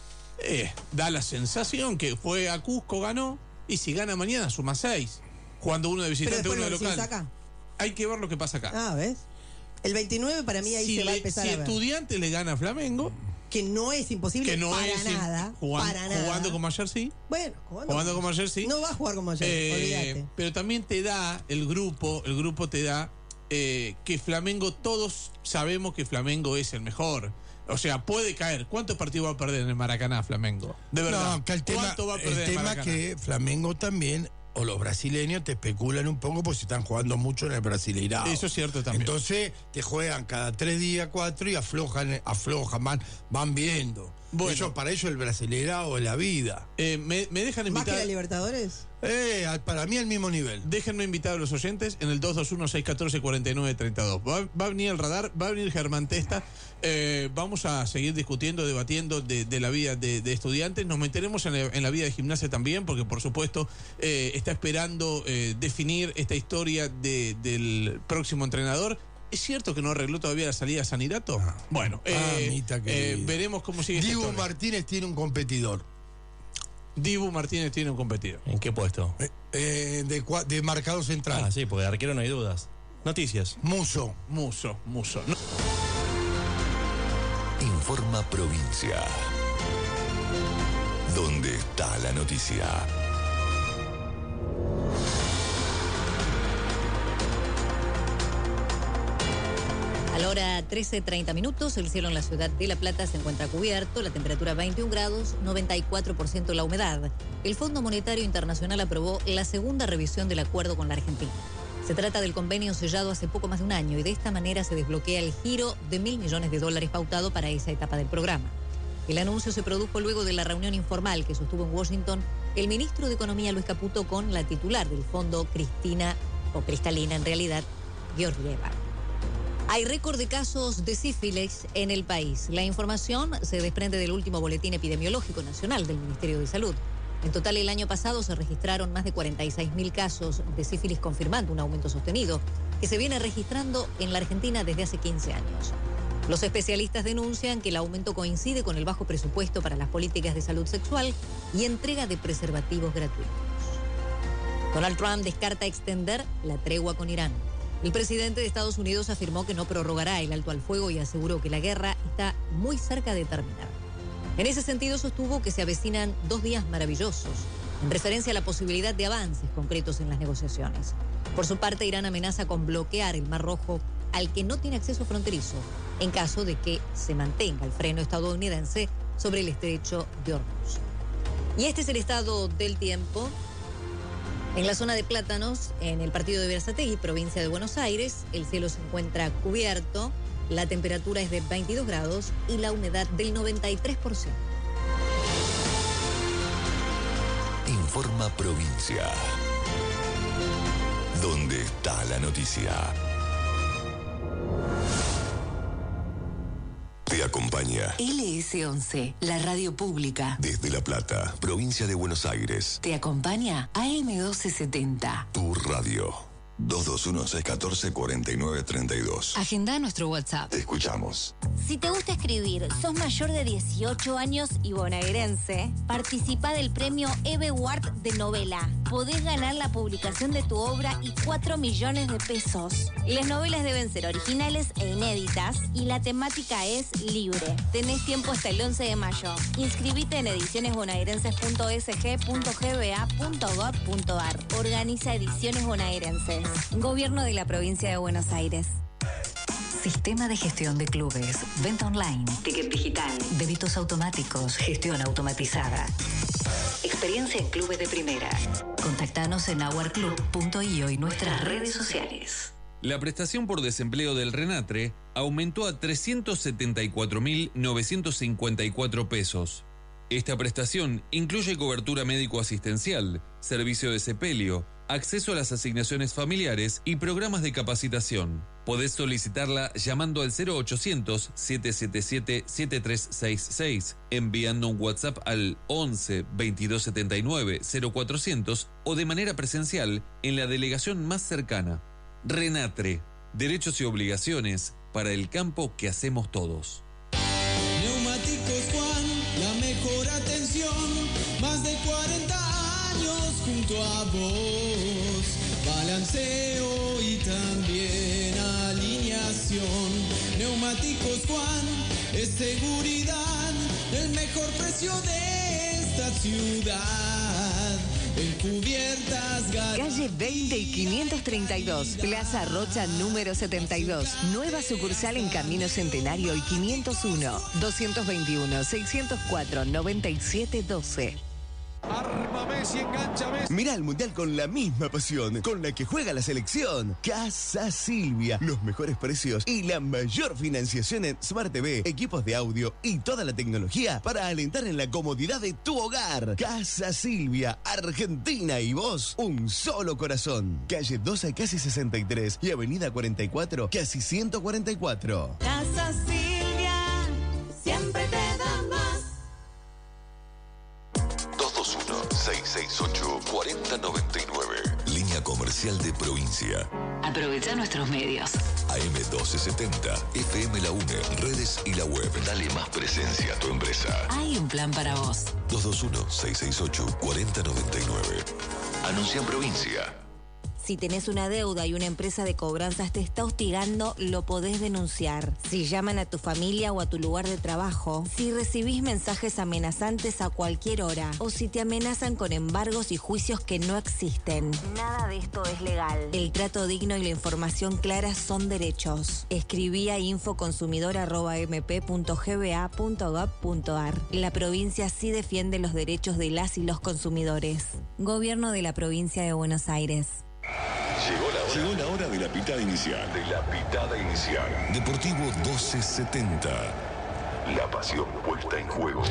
Da la sensación que fue a Cusco, ganó, y si gana mañana suma 6. Jugando uno de visitante, uno de local. Saca. Hay que ver lo que pasa acá. ¿Ves? El 29 para mí ahí se va a empezar a ver. Si Estudiante le gana a Flamengo... Que no es imposible nada. Jugando como ayer sí. Bueno, jugando como ayer sí. No va a jugar como ayer, olvídate. Pero también te da, el grupo te da que Flamengo, todos sabemos que Flamengo es el mejor. O sea, puede caer. ¿Cuántos partidos va a perder en el Maracaná Flamengo? De verdad. No, que ¿cuánto va a perder el tema que Flamengo también... O los brasileños te especulan un poco porque se están jugando mucho en el Brasileirao. Eso es cierto también. Entonces te juegan cada 3 días, 4 y aflojan, van viendo. Bueno, para ellos el brasileirao es la vida. ¿Me dejan ¿Más que invitar? la Libertadores? Para mí al mismo nivel. Déjenme invitar a los oyentes en el 221-614-4932. Va a venir el radar, va a venir Germán Testa. Vamos a seguir discutiendo, debatiendo de la vida de estudiantes. Nos meteremos en la vida de Gimnasia también, porque por supuesto está esperando definir esta historia del próximo entrenador. ¿Es cierto que no arregló todavía la salida a Sanirato? Bueno, veremos cómo sigue. Dibu Martínez tiene un competidor. Dibu Martínez tiene un competidor. ¿En qué puesto? De marcador central. Sí, porque de arquero no hay dudas. Noticias. Muso. No. Informa Provincia. ¿Dónde está la noticia? A la hora 13:30, el cielo en la ciudad de La Plata se encuentra cubierto, la temperatura 21 grados, 94% la humedad. El Fondo Monetario Internacional aprobó la segunda revisión del acuerdo con la Argentina. Se trata del convenio sellado hace poco más de un año y de esta manera se desbloquea el giro de $1.000 millones pautado para esa etapa del programa. El anuncio se produjo luego de la reunión informal que sostuvo en Washington el ministro de Economía Luis Caputo con la titular del fondo Cristalina en realidad, Georgieva. Hay récord de casos de sífilis en el país. La información se desprende del último boletín epidemiológico nacional del Ministerio de Salud. En total, el año pasado se registraron más de 46.000 casos de sífilis, confirmando un aumento sostenido que se viene registrando en la Argentina desde hace 15 años. Los especialistas denuncian que el aumento coincide con el bajo presupuesto para las políticas de salud sexual y entrega de preservativos gratuitos. Donald Trump descarta extender la tregua con Irán. El presidente de Estados Unidos afirmó que no prorrogará el alto al fuego y aseguró que la guerra está muy cerca de terminar. En ese sentido, sostuvo que se avecinan 2 días maravillosos, en referencia a la posibilidad de avances concretos en las negociaciones. Por su parte, Irán amenaza con bloquear el Mar Rojo, al que no tiene acceso fronterizo, en caso de que se mantenga el freno estadounidense sobre el estrecho de Hormuz. Y este es el estado del tiempo. En la zona de Plátanos, en el partido de Berazategui, provincia de Buenos Aires, el cielo se encuentra cubierto, la temperatura es de 22 grados y la humedad del 93%. Informa Provincia. ¿Dónde está la noticia? Te acompaña LS11, la radio pública. desde La Plata, provincia de Buenos Aires. Te acompaña AM1270. Tu radio. 221-614-4932. Agenda nuestro WhatsApp. Te escuchamos. Si te gusta escribir, sos mayor de 18 años y bonaerense, participa del premio EBWARD de novela. Podés ganar la publicación de tu obra y 4 millones de pesos. Las novelas deben ser originales e inéditas y la temática es libre. Tenés tiempo hasta el 11 de mayo. Inscribite en edicionesbonaerenses.sg.gba.gov.ar. Organiza Ediciones Bonaerenses. Gobierno de la Provincia de Buenos Aires. Sistema de gestión de clubes, venta online, ticket digital, débitos automáticos, gestión automatizada. Experiencia en clubes de primera. Contactanos en hourclub.io y nuestras redes sociales. La prestación por desempleo del RENATRE aumentó a 374.954 pesos. Esta prestación incluye cobertura médico-asistencial, servicio de sepelio, acceso a las asignaciones familiares y programas de capacitación. Podés solicitarla llamando al 0800-777-7366, enviando un WhatsApp al 11 2279 0400 o de manera presencial en la delegación más cercana. RENATRE, derechos y obligaciones para el campo que hacemos todos. Neumáticos Juan, la mejor atención, más de 40 años junto a vos, balanceo y también alineación. Neumáticos Juan, es seguridad, el mejor precio de esta ciudad. En cubiertas, Calle 20 y 532, Plaza Rocha número 72, nueva sucursal en Camino Centenario y 501, 221-604-9712. Arma Messi, engancha Messi. Mirá el Mundial con la misma pasión con la que juega la selección. Casa Silvia. Los mejores precios y la mayor financiación en Smart TV, equipos de audio y toda la tecnología para alentar en la comodidad de tu hogar. Casa Silvia, Argentina y vos, un solo corazón. Calle 12, casi 63 y Avenida 44, casi 144. Casa Silvia, siempre te da más. 221-668-4099. Línea comercial de provincia. Aprovecha nuestros medios. AM1270, FM La UNE, redes y la web. Dale más presencia a tu empresa. Hay un plan para vos. 221-668-4099. Anuncia en provincia. Si tenés una deuda y una empresa de cobranzas te está hostigando, lo podés denunciar. Si llaman a tu familia o a tu lugar de trabajo, si recibís mensajes amenazantes a cualquier hora, o si te amenazan con embargos y juicios que no existen. Nada de esto es legal. El trato digno y la información clara son derechos. Escribí a infoconsumidor@mp.gba.gov.ar. La provincia sí defiende los derechos de las y los consumidores. Gobierno de la Provincia de Buenos Aires. Llegó la hora de la pitada inicial. Deportivo 1270. La pasión puesta en juego.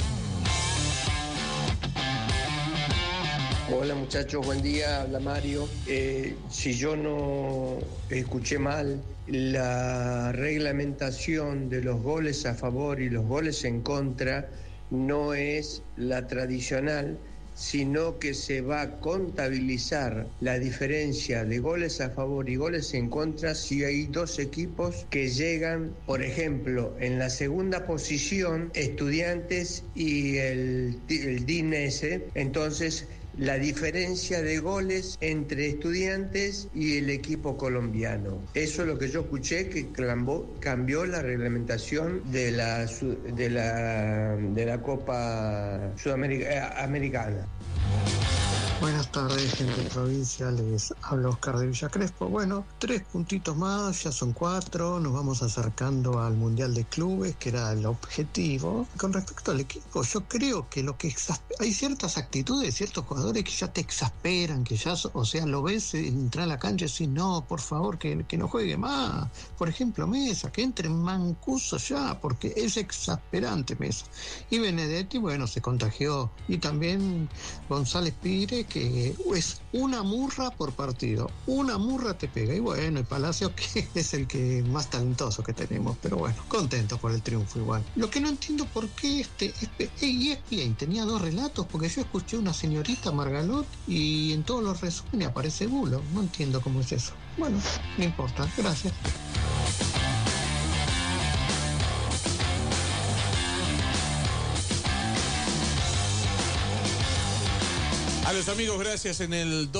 Hola muchachos, buen día, habla Mario. Si yo no escuché mal, la reglamentación de los goles a favor y los goles en contra no es la tradicional, sino que se va a contabilizar la diferencia de goles a favor y goles en contra si hay dos equipos que llegan, por ejemplo, en la segunda posición, Estudiantes y el DINES, entonces la diferencia de goles entre Estudiantes y el equipo colombiano. Eso es lo que yo escuché, que cambió la reglamentación de la Copa Sudamericana. Buenas tardes, gente de provincia, les habla Oscar de Villa Crespo. Bueno, 3 puntitos más, ya son 4, nos vamos acercando al Mundial de Clubes, que era el objetivo. Con respecto al equipo, yo creo que hay ciertas actitudes, ciertos jugadores que ya te exasperan, que ya, o sea, lo ves entrar a la cancha y decís, no, por favor, que no juegue más. Por ejemplo, Mesa, que entre Mancuso ya, porque es exasperante Mesa. Y Benedetti, bueno, se contagió. Y también González Pire, que es una murra por partido, una murra te pega. Y bueno, y Palacio, que es el que más talentoso que tenemos, pero bueno, contento por el triunfo igual. Lo que no entiendo por qué ESPN tenía 2 relatos, porque yo escuché una señorita Margalot y en todos los resúmenes aparece Bulo. No entiendo cómo es eso. Bueno, no importa, gracias. A los amigos, gracias. En el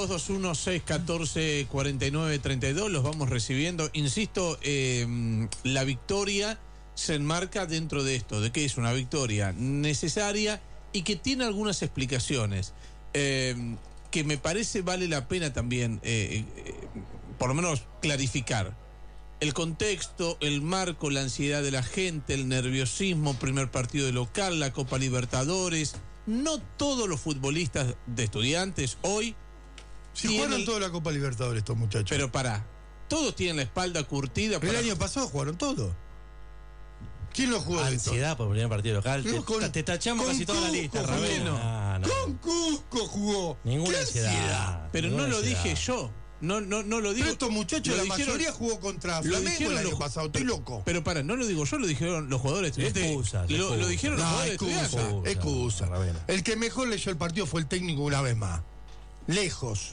221-614-4932 los vamos recibiendo. Insisto, la victoria se enmarca dentro de esto, de que es una victoria necesaria y que tiene algunas explicaciones que me parece vale la pena también, por lo menos, clarificar. El contexto, el marco, la ansiedad de la gente, el nerviosismo, primer partido de local, la Copa Libertadores. No todos los futbolistas de Estudiantes hoy... Si jugaron toda la Copa Libertadores estos muchachos. Pero todos tienen la espalda curtida. El año pasado jugaron todos. ¿Quién lo jugó? Ansiedad por el primer partido local. Te tachamos casi toda la lista, Ravelo. Con Cusco jugó. Ninguna ansiedad. Pero no lo dije yo. No lo digo. Pero estos muchachos, la mayoría jugó contra Flamengo el año pasado. Estoy loco. Pero no lo digo yo, lo dijeron los jugadores estudiantes. Lo dijeron los jugadores estudiantes. Excusa. El que mejor leyó el partido fue el técnico una vez más. Lejos.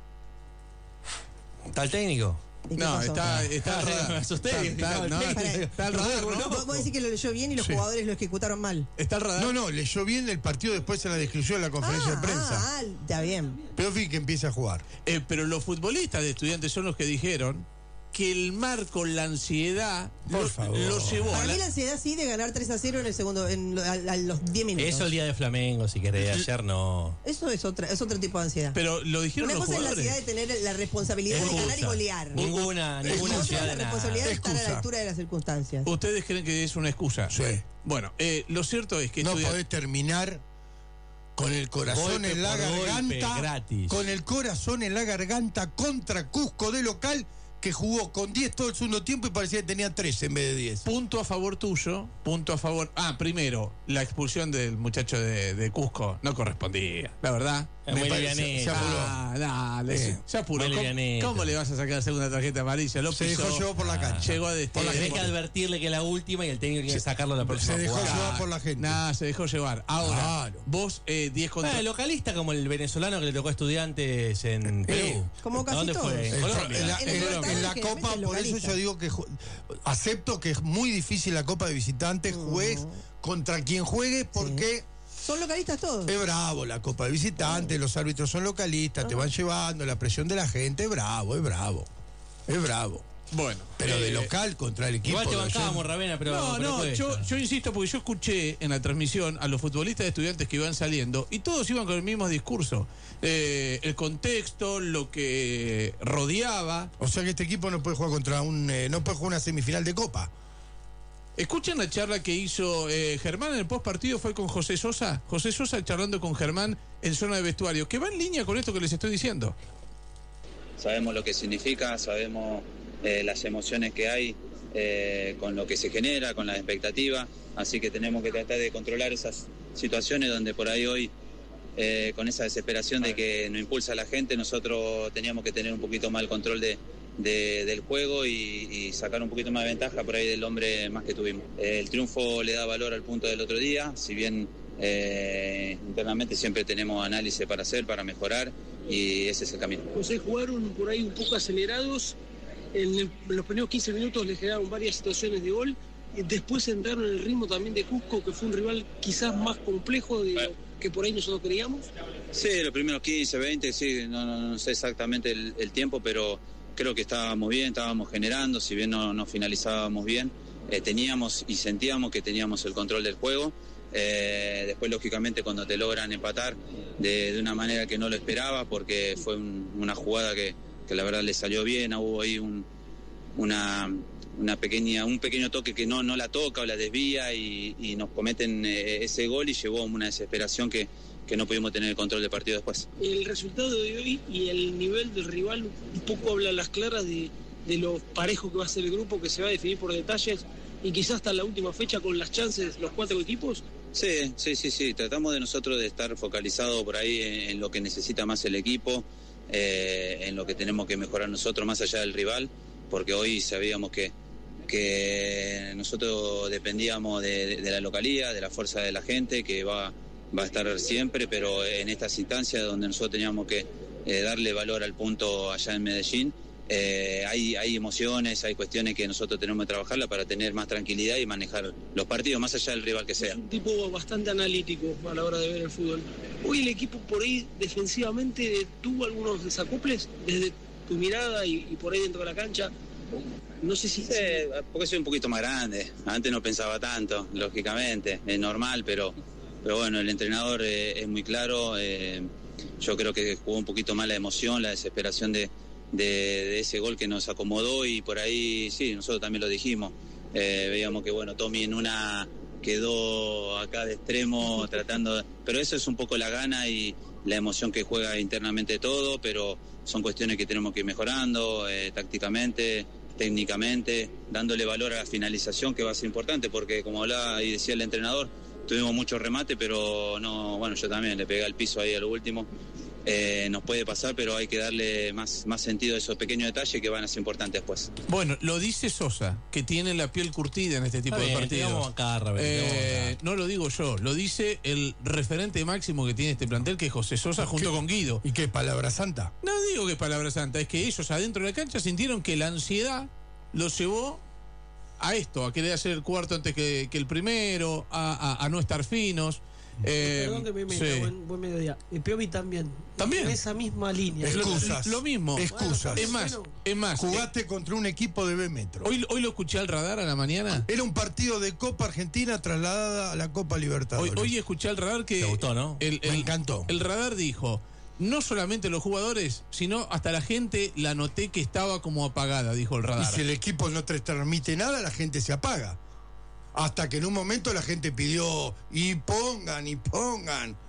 ¿Está el técnico? No, está el radar. Me asusté. Está el radar. Vos decís que lo leyó bien y los jugadores lo ejecutaron mal. Está el radar. No, leyó bien el partido después en la descripción de la conferencia de prensa. Está bien. Pero fíjate que empieza a jugar. Pero los futbolistas de Estudiantes son los que dijeron que el marco, la ansiedad, lo llevó. Para mí la ansiedad sí de ganar 3-0 en el segundo, a los 10 minutos. Eso el día de Flamengo, si querés, ayer no. Eso es otro tipo de ansiedad. Pero lo dijeron los jugadores. Una cosa es la ansiedad de tener la responsabilidad de ganar y golear. Ninguna ansiedad de la responsabilidad de estar a la altura de las circunstancias. ¿Ustedes creen que es una excusa? Sí. Bueno, lo cierto es que... No podés terminar con el corazón Golpe en la por golpe, garganta, gratis. con el corazón en la garganta contra Cusco de local, que jugó con 10 todo el segundo tiempo y parecía que tenía 13 en vez de 10. Punto a favor tuyo, punto a favor. Primero, la expulsión del muchacho de Cusco no correspondía, la verdad. Es muy se apuró. Dale, se apuró. ¿Cómo le vas a sacar segunda tarjeta amarilla? Se dejó llevar por la cancha. Llegó a Hay que advertirle que es la última y el técnico tiene que sacarlo la próxima. Se dejó llevar por la gente. Se dejó llevar. Ahora, vos 10 contra... localista como el venezolano que le tocó a Estudiantes en Perú. Como casi ¿Dónde todos. fue? En Colombia. En la Copa, por eso yo digo que acepto que es muy difícil la Copa de Visitantes, juegues contra quien juegue, porque... Son localistas todos. Es bravo la Copa de Visitantes, los árbitros son localistas, te van llevando, la presión de la gente, es bravo. Bueno. Pero de local contra el equipo. Igual te bancábamos, Ravena, pero... yo insisto, porque yo escuché en la transmisión a los futbolistas de Estudiantes que iban saliendo y todos iban con el mismo discurso. El contexto, lo que rodeaba. O sea que este equipo no puede jugar contra no puede jugar una semifinal de Copa. Escuchen la charla que hizo Germán en el post partido, fue con José Sosa. José Sosa charlando con Germán en zona de vestuario, que va en línea con esto que les estoy diciendo. Sabemos lo que significa, sabemos las emociones que hay con lo que se genera, con las expectativas, así que tenemos que tratar de controlar esas situaciones donde por ahí hoy, con esa desesperación de que nos impulsa la gente, nosotros teníamos que tener un poquito más el control del juego y sacar un poquito más de ventaja por ahí del hombre más que tuvimos. El triunfo le da valor al punto del otro día, si bien internamente siempre tenemos análisis para hacer, para mejorar, y ese es el camino. José, jugaron por ahí un poco acelerados, en los primeros 15 minutos les generaron varias situaciones de gol, y después entraron en el ritmo también de Cusco, que fue un rival quizás más complejo de lo que por ahí nosotros creíamos. Sí, los primeros 15, 20, sí, no sé exactamente el tiempo, pero creo que estábamos bien, estábamos generando, si bien no finalizábamos bien, teníamos y sentíamos que teníamos el control del juego. Después, lógicamente, cuando te logran empatar de una manera que no lo esperaba, porque fue una jugada que la verdad le salió bien, hubo ahí un pequeño toque que no la toca o la desvía y nos cometen ese gol y llevó a una desesperación que no pudimos tener el control del partido después. El resultado de hoy y el nivel del rival un poco habla a las claras de lo parejo que va a ser el grupo, que se va a definir por detalles y quizás hasta la última fecha con las chances los 4 equipos. Sí, tratamos de nosotros de estar focalizados por ahí en lo que necesita más el equipo, en lo que tenemos que mejorar nosotros más allá del rival, porque hoy sabíamos que nosotros dependíamos de la localía, de la fuerza de la gente, que va a estar siempre, pero en estas instancias donde nosotros teníamos que darle valor al punto allá en Medellín, hay emociones, hay cuestiones que nosotros tenemos que trabajarla para tener más tranquilidad y manejar los partidos más allá del rival que sea. Es un tipo bastante analítico a la hora de ver el fútbol. Hoy el equipo por ahí defensivamente tuvo algunos desacoples desde tu mirada y por ahí dentro de la cancha. No sé si... porque soy un poquito más grande, antes no pensaba tanto, lógicamente, es normal, pero bueno, el entrenador es muy claro, yo creo que jugó un poquito más la emoción, la desesperación de ese gol que nos acomodó y por ahí, sí, nosotros también lo dijimos, veíamos que bueno, Tommy en una quedó acá de extremo tratando, pero eso es un poco la gana y la emoción que juega internamente todo, pero son cuestiones que tenemos que ir mejorando tácticamente, técnicamente, dándole valor a la finalización, que va a ser importante, porque como hablaba y decía el entrenador, tuvimos mucho remate, pero no, bueno, yo también le pegué al piso ahí a lo último. Nos puede pasar, pero hay que darle más sentido a esos pequeños detalles que van a ser importantes después. Bueno, lo dice Sosa, que tiene la piel curtida en este tipo de partidos. No lo digo yo, lo dice el referente máximo que tiene este plantel, que es José Sosa, junto con Guido. ¿Y qué, palabra santa? No digo que es palabra santa, es que ellos adentro de la cancha sintieron que la ansiedad los llevó a esto, a querer hacer el cuarto antes que el primero, a no estar finos. Perdón que me meta, buen mediodía. Piovi también. En esa misma línea. Excusas. Lo mismo. Excusas. Es más. Jugaste contra un equipo de B Metro. Hoy lo escuché al radar a la mañana. Era un partido de Copa Argentina trasladada a la Copa Libertadores. Hoy escuché al radar que... ¿Te gustó, no? Me encantó. El radar dijo, no solamente los jugadores, sino hasta la gente la noté que estaba como apagada, dijo el radar. Y si el equipo no te transmite nada, la gente se apaga. Hasta que en un momento la gente pidió y pongan.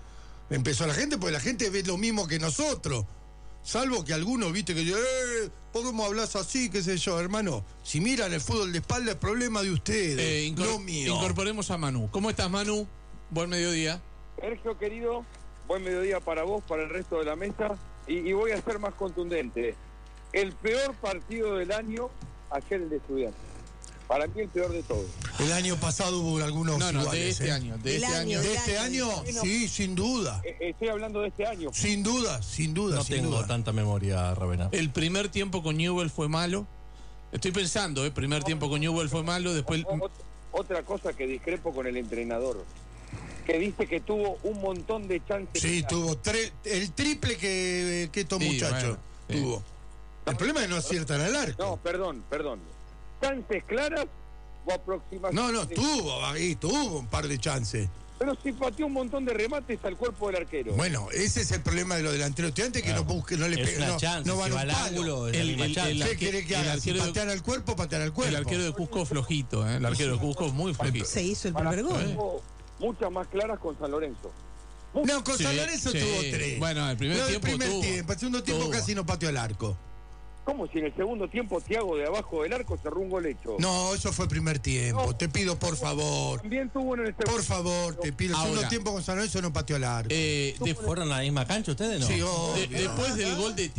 Empezó la gente, porque la gente ve lo mismo que nosotros. Salvo que algunos, viste, que ¿cómo hablas así? Qué sé yo, hermano. Si miran el fútbol de espalda, es problema de ustedes, no mío. Incorporemos a Manu. ¿Cómo estás, Manu? Buen mediodía. Sergio, querido, buen mediodía para vos, para el resto de la mesa. Y voy a ser más contundente. El peor partido del año, ayer el de Estudiantes. Para mí el peor de todos. El año pasado hubo algunos iguales. De este año. ¿De este año? Sí, sin duda. Estoy hablando de este año. Sin duda. No tengo tanta memoria, Ravena. El primer tiempo con Newell fue malo. Estoy pensando, primer tiempo con Newell fue malo, después... Otra cosa que discrepo con el entrenador, que dice que tuvo un montón de chances. Sí, tuvo el triple que estos muchachos tuvo. El problema es que no aciertan al arco. No, perdón. ¿Chances claras o aproximaciones? No, tuvo un par de chances. Pero si pateó un montón de remates al cuerpo del arquero. Bueno, ese es el problema de los delanteros estudiantes, que no le pegan, no van a un palo. ¿Qué quiere que haga? Si patean al cuerpo, patean al cuerpo. El arquero de Cusco flojito, el arquero de Cusco muy flojito. Se hizo el primer gol. Muchas más claras con San Lorenzo. No, con San Lorenzo tuvo 3. Bueno, el primer tiempo el segundo tiempo casi no pateó al arco. ¿Cómo si en el segundo tiempo Thiago de abajo del arco cerró un gol hecho? No, eso fue primer tiempo. Te pido, por favor. También tuvo en el segundo. Por favor, te pido. El segundo tiempo con San Lorenzo no pateó al arco. ¿Fueron a la misma cancha ustedes, no? Sí, después del gol de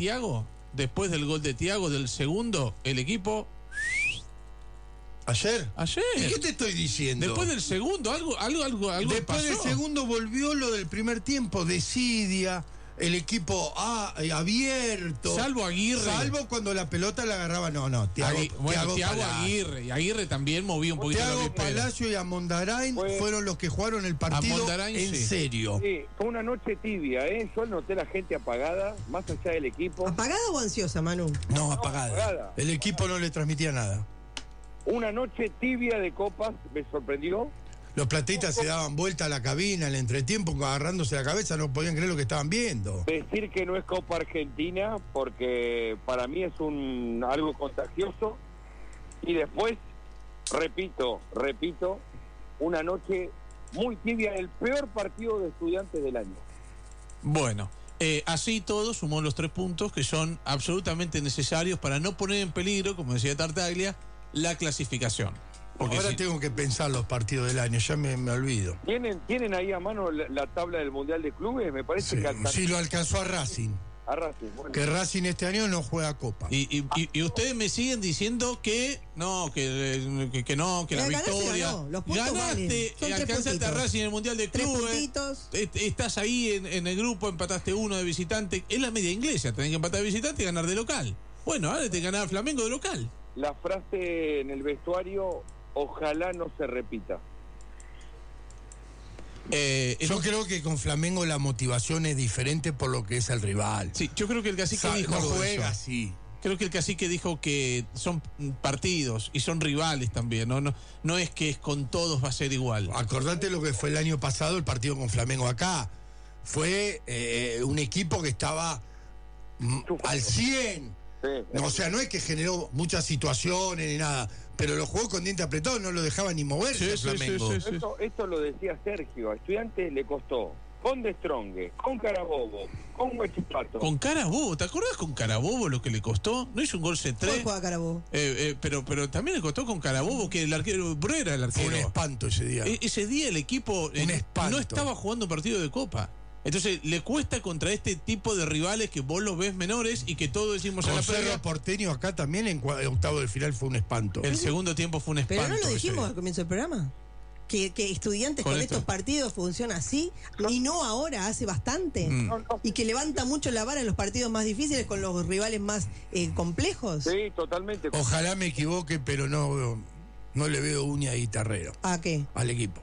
Thiago, del segundo, el equipo... ¿Ayer? ¿Y qué te estoy diciendo? Después del segundo, algo después pasó. Del segundo volvió lo del primer tiempo, desidia, el equipo abierto. Salvo Aguirre. Salvo cuando la pelota la agarraba, Thiago Aguirre. Y Aguirre también movía un poquito Thiago la Palacio y Amondarain fueron los que jugaron el partido serio. Sí, fue una noche tibia, Yo noté la gente apagada, más allá del equipo. ¿Apagada o ansiosa, Manu? No, apagada. El equipo no le transmitía nada. Una noche tibia de copas, me sorprendió. Los platistas se daban vuelta a la cabina, al entretiempo, agarrándose la cabeza, no podían creer lo que estaban viendo. Decir que no es Copa Argentina, porque para mí es algo contagioso. Y después, repito, una noche muy tibia, el peor partido de Estudiantes del año. Bueno, así todo sumó los 3 puntos que son absolutamente necesarios para no poner en peligro, como decía Tartaglia, la clasificación. Porque ahora tengo que pensar los partidos del año, ya me olvido. ¿Tienen ahí a mano la tabla del Mundial de Clubes? Me parece que sí, lo alcanzó a Racing. Bueno. Que Racing este año no juega Copa. Y ustedes me siguen diciendo que la victoria. Ganaste, alcanzaste a Racing en el Mundial de Clubes. Estás ahí en el grupo, empataste 1 de visitante. Es la media inglesa, tenés que empatar de visitante y ganar de local. Bueno, ahora te ganar Flamengo de local. La frase en el vestuario, ojalá no se repita. Yo creo que con Flamengo la motivación es diferente por lo que es el rival. Sí, yo creo que el cacique dijo no juega así. Creo que el cacique dijo que son partidos y son rivales también, no es que con todos va a ser igual. Acordate lo que fue el año pasado el partido con Flamengo acá. Fue un equipo que estaba al 100. No, o sea, no es que generó muchas situaciones ni nada, pero lo jugó con diente apretado, no lo dejaba ni moverse el Flamengo. Esto lo decía Sergio, a Estudiantes le costó con De Stronghe, con Carabobo, con Huachipato. Con Carabobo, ¿te acordás con Carabobo lo que le costó? No hizo un gol C3. ¿Cuál juega Carabobo? Pero también le costó con Carabobo, que el arquero Bruera el arquero. Fue un espanto ese día. Ese día el equipo no estaba jugando un partido de Copa. Entonces le cuesta contra este tipo de rivales que vos los ves menores y que todos decimos a la Cerro Porteño acá también en octavo del final fue un espanto. El segundo tiempo fue un espanto. Pero no lo dijimos al comienzo del programa. Que Estudiantes con estos partidos funciona así y no ahora, hace bastante. Y que levanta mucho la vara en los partidos más difíciles con los rivales más complejos. Sí, totalmente. Ojalá me equivoque, pero no le veo uña de guitarrero. ¿A qué? Al equipo.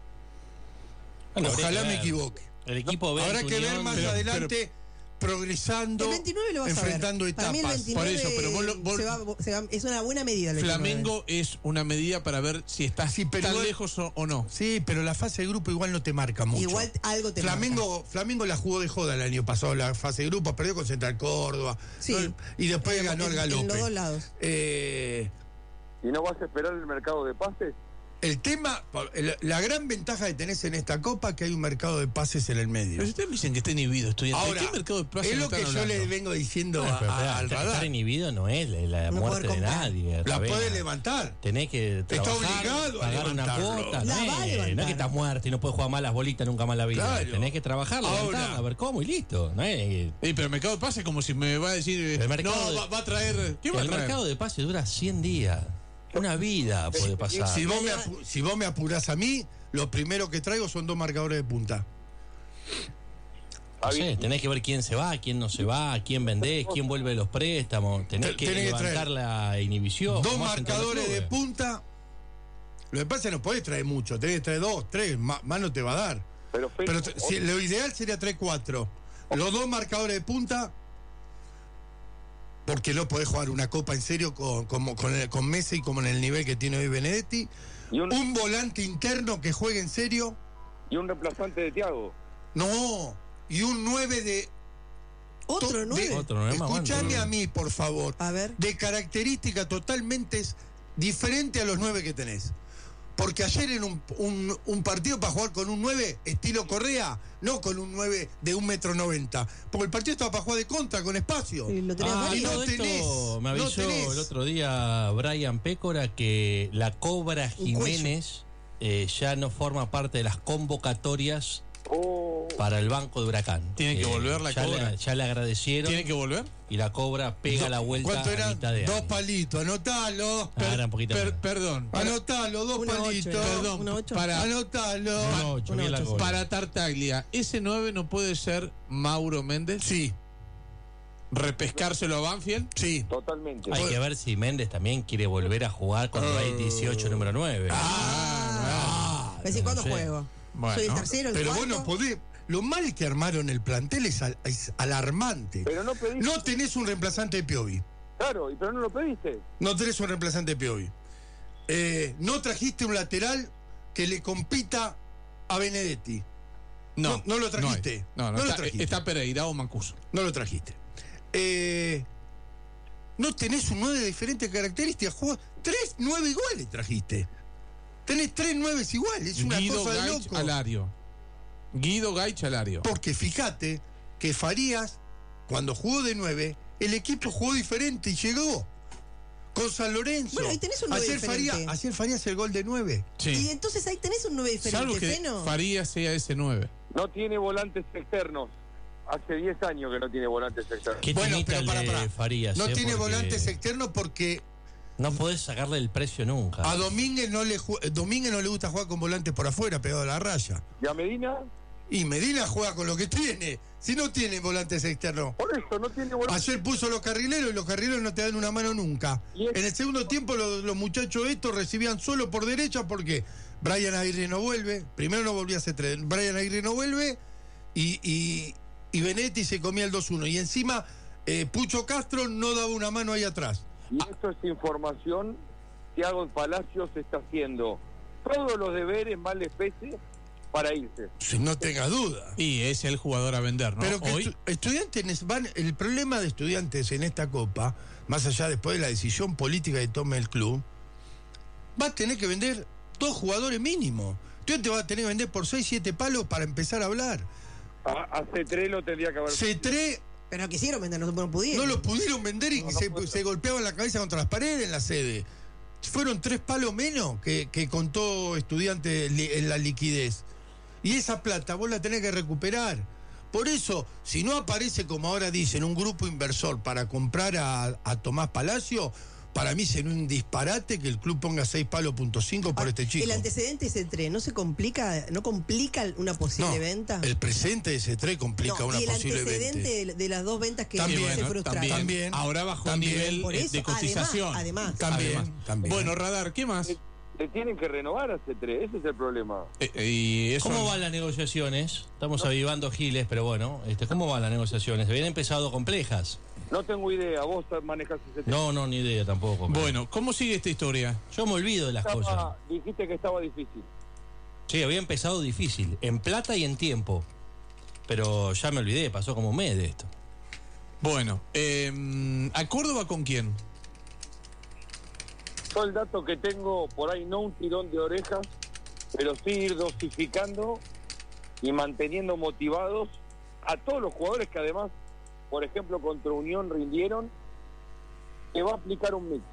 Ojalá me equivoque. El equipo habrá que ver más adelante progresando, el 29 lo vas enfrentando a ver. etapas. Para mí el 29 por eso, pero es una buena medida. Flamengo es una medida para ver si estás tan lejos o no. Sí, pero la fase de grupo igual no te marca mucho. Igual algo te marca. Flamengo la jugó de joda el año pasado, la fase de grupo, perdió con Central Córdoba. Sí. Y después ganó el Galope. En los dos lados. ¿Y no vas a esperar el mercado de pases? El tema, la gran ventaja que tenés en esta Copa es que hay un mercado de pases en el medio. Pero si ustedes me dicen que está inhibido, estudiante, Ahora, ¿qué mercado de pases es lo están que yo hablando? le vengo diciendo al radar. Estar inhibido no es la No muerte poder de comprar. nadie. La Ravena. puede levantar. Tenés que Está trabajar, obligado a pagar una levantarlo. cuota. La No va a es levantar. que estás muerto y no puedes jugar más las bolitas nunca más en la vida. Claro. Tenés que trabajar, levantarla, a ver cómo y listo. No es... Pero el mercado de pases como si me va a decir, El mercado no, de- va a traer... ¿Qué va a El traer? mercado de pases dura 100 días. Una vida puede pasar. Si vos me apurás a mí, lo primero que traigo son 2 marcadores de punta. No sé, tenés que ver quién se va, quién no se va, quién vendés, quién vuelve de los préstamos. Tenés que Tenés que levantar traer la inhibición. 2 como hacen todos los marcadores de clubes. punta. Lo que pasa es que no podés traer mucho, tenés que traer 2, 3, más no te va a dar. Pero lo ideal sería traer 4. Los 2 marcadores de punta, porque no podés jugar una Copa en serio con Messi y como en el nivel que tiene hoy Benedetti. Un volante interno que juegue en serio. Y un reemplazante de Thiago. No, y un 9 de... Otro 9. Otro 9 más Escuchame bueno. a mí, por favor. A ver. De característica totalmente diferente a los 9 que tenés. Porque ayer en un partido para jugar con un 9 estilo Correa, no con un 9 de 1,90 m. Porque el partido estaba para jugar de contra, con espacio. Y lo tenés Ah, varios. todo esto me avisó el otro día Brian Pécora que la Cobra Jiménez ya no forma parte de las convocatorias para el banco de Huracán. Tiene que volver la ya Cobra. ya le agradecieron. ¿Tiene que volver? Y la Cobra pega la vuelta ¿Cuánto a eran? mitad de 2 año. palitos, anotalo. Era un poquito menos. Perdón. Anotalo, 2 palitos. Perdón, para, Anotalo. bien la Cobra. para Tartaglia, ¿ese 9 no puede ser Mauro Méndez? Sí. ¿Repescárselo a Banfield? Sí. Totalmente. Hay que ver si Méndez también quiere volver a jugar cuando hay 18 número 9. Decís, ¿cuándo sé. juego? Bueno, ¿Soy el tercero, el Pero cuarto? vos no podés. Lo mal que armaron el plantel es alarmante. Pero no pediste. No tenés un reemplazante de Piovi. Claro, pero no lo pediste. No tenés un reemplazante de Piovi. No trajiste un lateral que le compita a Benedetti. No lo trajiste. No, lo está, trajiste. está Pereira o Mancuso. No lo trajiste. No tenés un 9 de diferentes características. 3 9 iguales trajiste. Tenés 3 9 iguales. Es una Guido cosa de Gaich loco. Alario. Guido Gaich Alario. Porque fíjate que Farías, cuando jugó de 9, el equipo jugó diferente y llegó. Con San Lorenzo. Bueno, ahí tenés un 9 diferente. Ayer Farías el gol de 9. Y entonces ahí tenés un 9 diferente, Salvo que Feno. Farías sea ese 9. No tiene volantes externos. Hace 10 años que no tiene volantes externos. ¿Qué Bueno, timita pero el de pará. Farías? No tiene Porque volantes externos porque no podés sacarle el precio nunca. a Domínguez no le gusta jugar con volantes por afuera, pegado a la raya. ¿Y a Medina? Y Medina juega con lo que tiene. Si no tiene volantes externos. Por eso, no tiene volantes. Ayer puso los carrileros y los carrileros no te dan una mano nunca. Y es- En el segundo tiempo los muchachos estos recibían solo por derecha porque Brian Aguirre no vuelve. Primero no volvía hace 3. Brian Aguirre no vuelve y Benedetti se comía el 2-1. Y encima Pucho Castro no daba una mano ahí atrás. Y esto es información. Thiago Palacios está haciendo todos los deberes, más les pese, para irse. Si no tengas duda. Y es el jugador a vender, ¿no? Pero que Hoy, estudiantes el problema de estudiantes en esta Copa, más allá después de la decisión política que tome el club, va a tener que vender 2 jugadores mínimo. Estudiantes va a tener que vender por 6, 7 palos para empezar a hablar. A C3 lo tendría que haber. C3 Pero quisieron vender, no pudieron. no lo pudieron vender y se golpeaban la cabeza contra las paredes en la sede. Fueron 3 palos menos que contó Estudiantes en la liquidez. Y esa plata vos la tenés que recuperar. Por eso, si no aparece, como ahora dicen, un grupo inversor para comprar a Tomás Palacio, para mí sería un disparate que el club ponga 6 palos punto 5 por este chico. El antecedente ese 3 no complica una posible No, venta. el presente de ese 3 complica una y el posible antecedente venta. de las 2 ventas que También, se frustraron. también. ahora bajó el También. nivel Por eso, de cotización. además. También. Bueno, Radar, ¿qué más? Le tienen que renovar a C3, ese es el problema. Y eso ¿Cómo van las negociaciones? Estamos avivando giles, pero bueno, ¿cómo van las negociaciones? Habían empezado complejas. No tengo idea, vos manejás ese tema. No, ni idea tampoco. pero- Bueno, ¿cómo sigue esta historia? Yo me olvido de las cosas. Dijiste que estaba difícil. Sí, había empezado difícil, en plata y en tiempo. Pero ya me olvidé, pasó como un mes de esto. Bueno, ¿a Córdoba con quién? Yo el dato que tengo, por ahí no un tirón de orejas, pero sí ir dosificando y manteniendo motivados a todos los jugadores que además, por ejemplo, contra Unión rindieron, que va a aplicar un mix.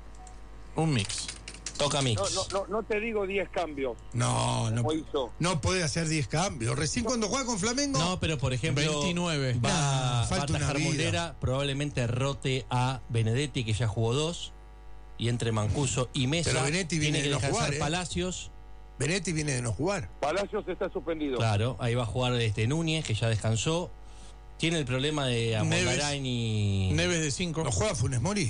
Un mix. Toca mix. No te digo 10 cambios. No puede hacer 10 cambios. Recién cuando juega con Flamengo. No, pero por ejemplo 29. Va a falta una atajar vida. Mollera, probablemente rote a Benedetti, que ya jugó 2, y entre Mancuso y Mesa. Pero Benedetti viene tiene que de no descansar jugar, Palacios. Benedetti viene de no jugar. Palacios está suspendido. Claro, ahí va a jugar Núñez, que ya descansó. Tiene el problema de Amondarain y Neves de 5. ¿No juega Funes Mori?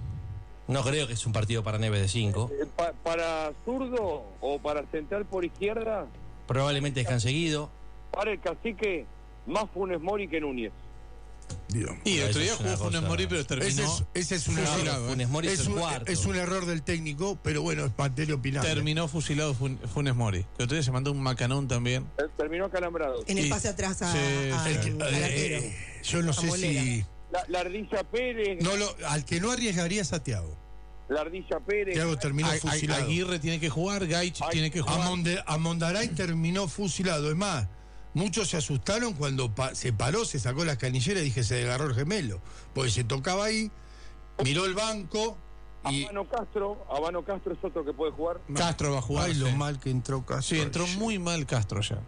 No creo que es un partido para Neves de 5. Para zurdo o para central por izquierda, Probablemente descanse Guido. para el Cacique, más Funes Mori que Núñez. Dios. Y el otro día Eso es una jugó Funes cosa- Mori, pero terminó. Ese es un fusilado, error. Funes Mori es el cuarto. Es un error del técnico, pero bueno, es materia opinable. Terminó fusilado Funes Mori. Que otro día se mandó un macanón también. Terminó acalambrado. En el Y- pase atrás sí, al arquero. Yo no A sé Molera. si. La Ardilla Pérez. Al que no arriesgaría es a Thiago. La Ardilla Pérez. Thiago terminó fusilado. Aguirre tiene que jugar, Gaich tiene que jugar. Amondarain terminó fusilado. Es más, muchos se asustaron cuando se paró, se sacó las canilleras y dije, se agarró el gemelo. Porque se tocaba ahí, miró el banco y... Habano Castro es otro que puede jugar. Castro va a jugar. Ay, lo sí. mal que entró Castro. Sí, entró muy mal Castro ya.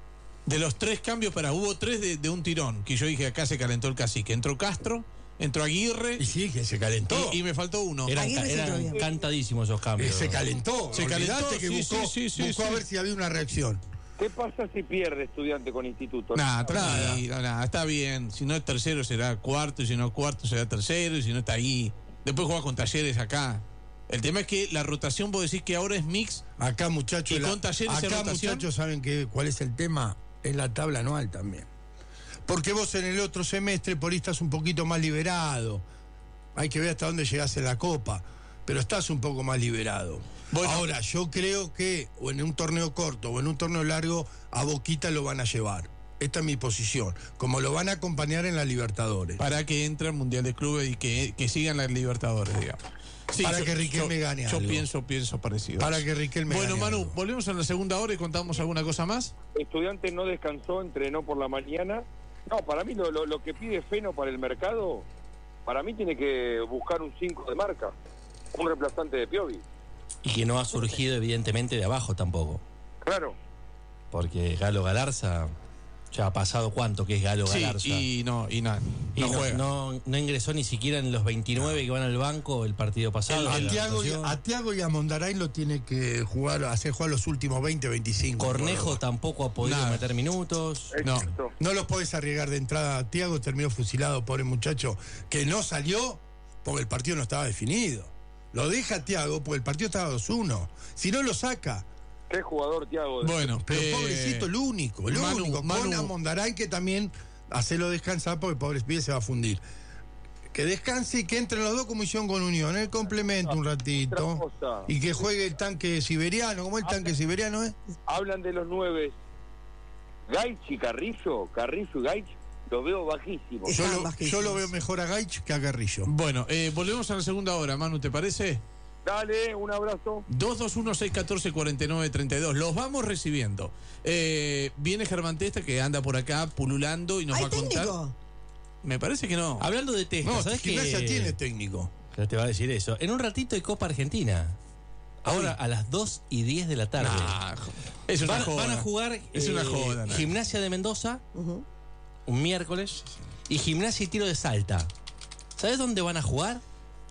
De los 3 cambios, hubo 3 de un tirón. Que yo dije, acá se calentó el Cacique. Entró Castro, entró Aguirre. Y sí, que se calentó. Y me faltó uno. Eran cantadísimos esos cambios. Se calentó. Se calentó, Olvidate que sí, buscó, sí, sí, buscó sí. a ver si había una reacción. ¿Qué pasa si pierde Estudiante con Instituto? Nada, tranquilo, nada, está bien. Si no es tercero será cuarto, y si no es cuarto será tercero, y si no está ahí. Después juega con Talleres acá. El tema es que la rotación, vos decís que ahora es mix. Acá, muchachos, y con Talleres es acá, rotación. muchachos, ¿saben cuál es el tema? Es la tabla anual también. Porque vos en el otro semestre por ahí estás un poquito más liberado. Hay que ver hasta dónde llegás en la Copa. Pero estás un poco más liberado. Bueno, ahora, yo creo que o en un torneo corto o en un torneo largo, a Boquita lo van a llevar. Esta es mi posición. Como lo van a acompañar en la Libertadores. Para que entre al Mundial de Clubes y que sigan las Libertadores, digamos. Sí, para que Riquelme gane yo algo. pienso parecido. Para que Riquelme Bueno, gane Manu, algo. volvemos a la segunda hora y contamos alguna cosa más. Estudiante no descansó, entrenó por la mañana. No, para mí lo que pide Feno para el mercado, para mí tiene que buscar un 5 de marca, un reemplazante de Piovi. Y que no ha surgido evidentemente de abajo tampoco. Claro. Porque Galo Galarza, ya ha pasado cuánto que es Galo Sí, Galarza. y no juega. No ingresó ni siquiera en los 29 que van al banco el partido pasado. A de la Thiago rotación. y a Mondarain lo tiene que hacer jugar los últimos 20, 25. Cornejo tampoco ha podido meter minutos. No los podés arriesgar de entrada. Thiago terminó fusilado, pobre muchacho, que no salió porque el partido no estaba definido. Lo deja Thiago porque el partido estaba 2-1. Si no lo saca. Qué jugador, Thiago. Bueno, pero pobrecito, el único. Con a Mondarain, que también hacelo descansar porque pobre pibe se va a fundir. Que descanse y que entren los dos como hicieron con Unión, el complemento un ratito. Y que juegue el tanque siberiano. ¿Cómo el tanque siberiano es? Hablan de los 9. Gaich y Carrillo y Gaich, lo veo bajísimo. Yo lo veo mejor a Gaich que a Carrillo. Bueno, volvemos a la segunda hora, Manu, ¿te parece? Dale, un abrazo. 221-614-4932. Los vamos recibiendo. Viene Germán Testa, que anda por acá pululando y nos va a contar. ¿Técnico? Me parece que no. Hablando de Testa, No, ¿sabes qué? Gimnasia tiene técnico. Ya te va a decir eso. En un ratito hay Copa Argentina. Ahora a las 2:10 de la tarde. Es una joda. Van a jugar Es una joda, ¿no? Gimnasia de Mendoza, un miércoles, y Gimnasia y Tiro de Salta. ¿Sabes dónde van a jugar?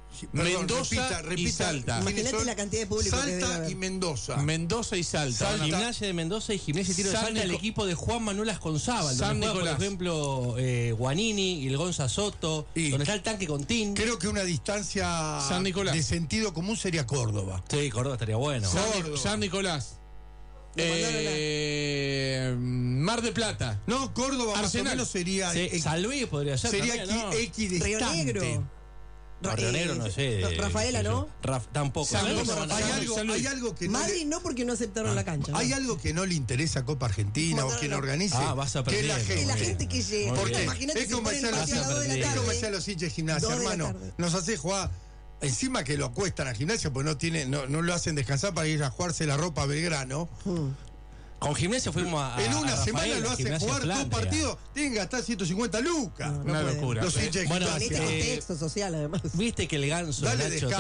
Mendoza y Salta. Imagínate la cantidad de público que debe Salta haber. y Mendoza. Mendoza y Salta. Gimnasia de Mendoza y Gimnasia y Tiro de San Salta, el Nico- equipo de Juan Manuel Asconzábal. San Donde juega, Nicolás. por ejemplo, Guanini y el Gonza Soto, donde está el tanque Contín. Creo que una distancia San Nicolás. de sentido común sería Córdoba. Sí, Córdoba estaría bueno. San Nicolás. Mar de Plata. No, Córdoba más o Arsenal. menos sería. Sí, San Luis podría ser. Sería también, ¿no? equidistante. Río Negro. No, Río Negro no sé. Rafaela, ¿no? Tampoco. San ¿Sabes Luis, dónde van a Hay jugar? algo, hay algo que no Madrid no, porque no aceptaron la cancha. ¿no? Hay algo que no le interesa a Copa Argentina o quien organice. Vas a que es la perder. gente. Que la gente que llega. Porque Imagínate es si como ponen el decía partido a las 2 de la es como tarde. decía los hinchas de Gimnasia, 2 de la hermano. tarde. Nos hace jugar Encima que lo acuestan a Gimnasia, pues no lo hacen descansar para ir a jugarse la ropa a Belgrano. Con Gimnasia fuimos a en una Rafael, semana lo hacen jugar todo un partido, tienen que gastar 150 lucas. Una locura. Los hinchas de Bueno, Gimnasia. En este contexto social, además. Viste que el ganso Dale Nacho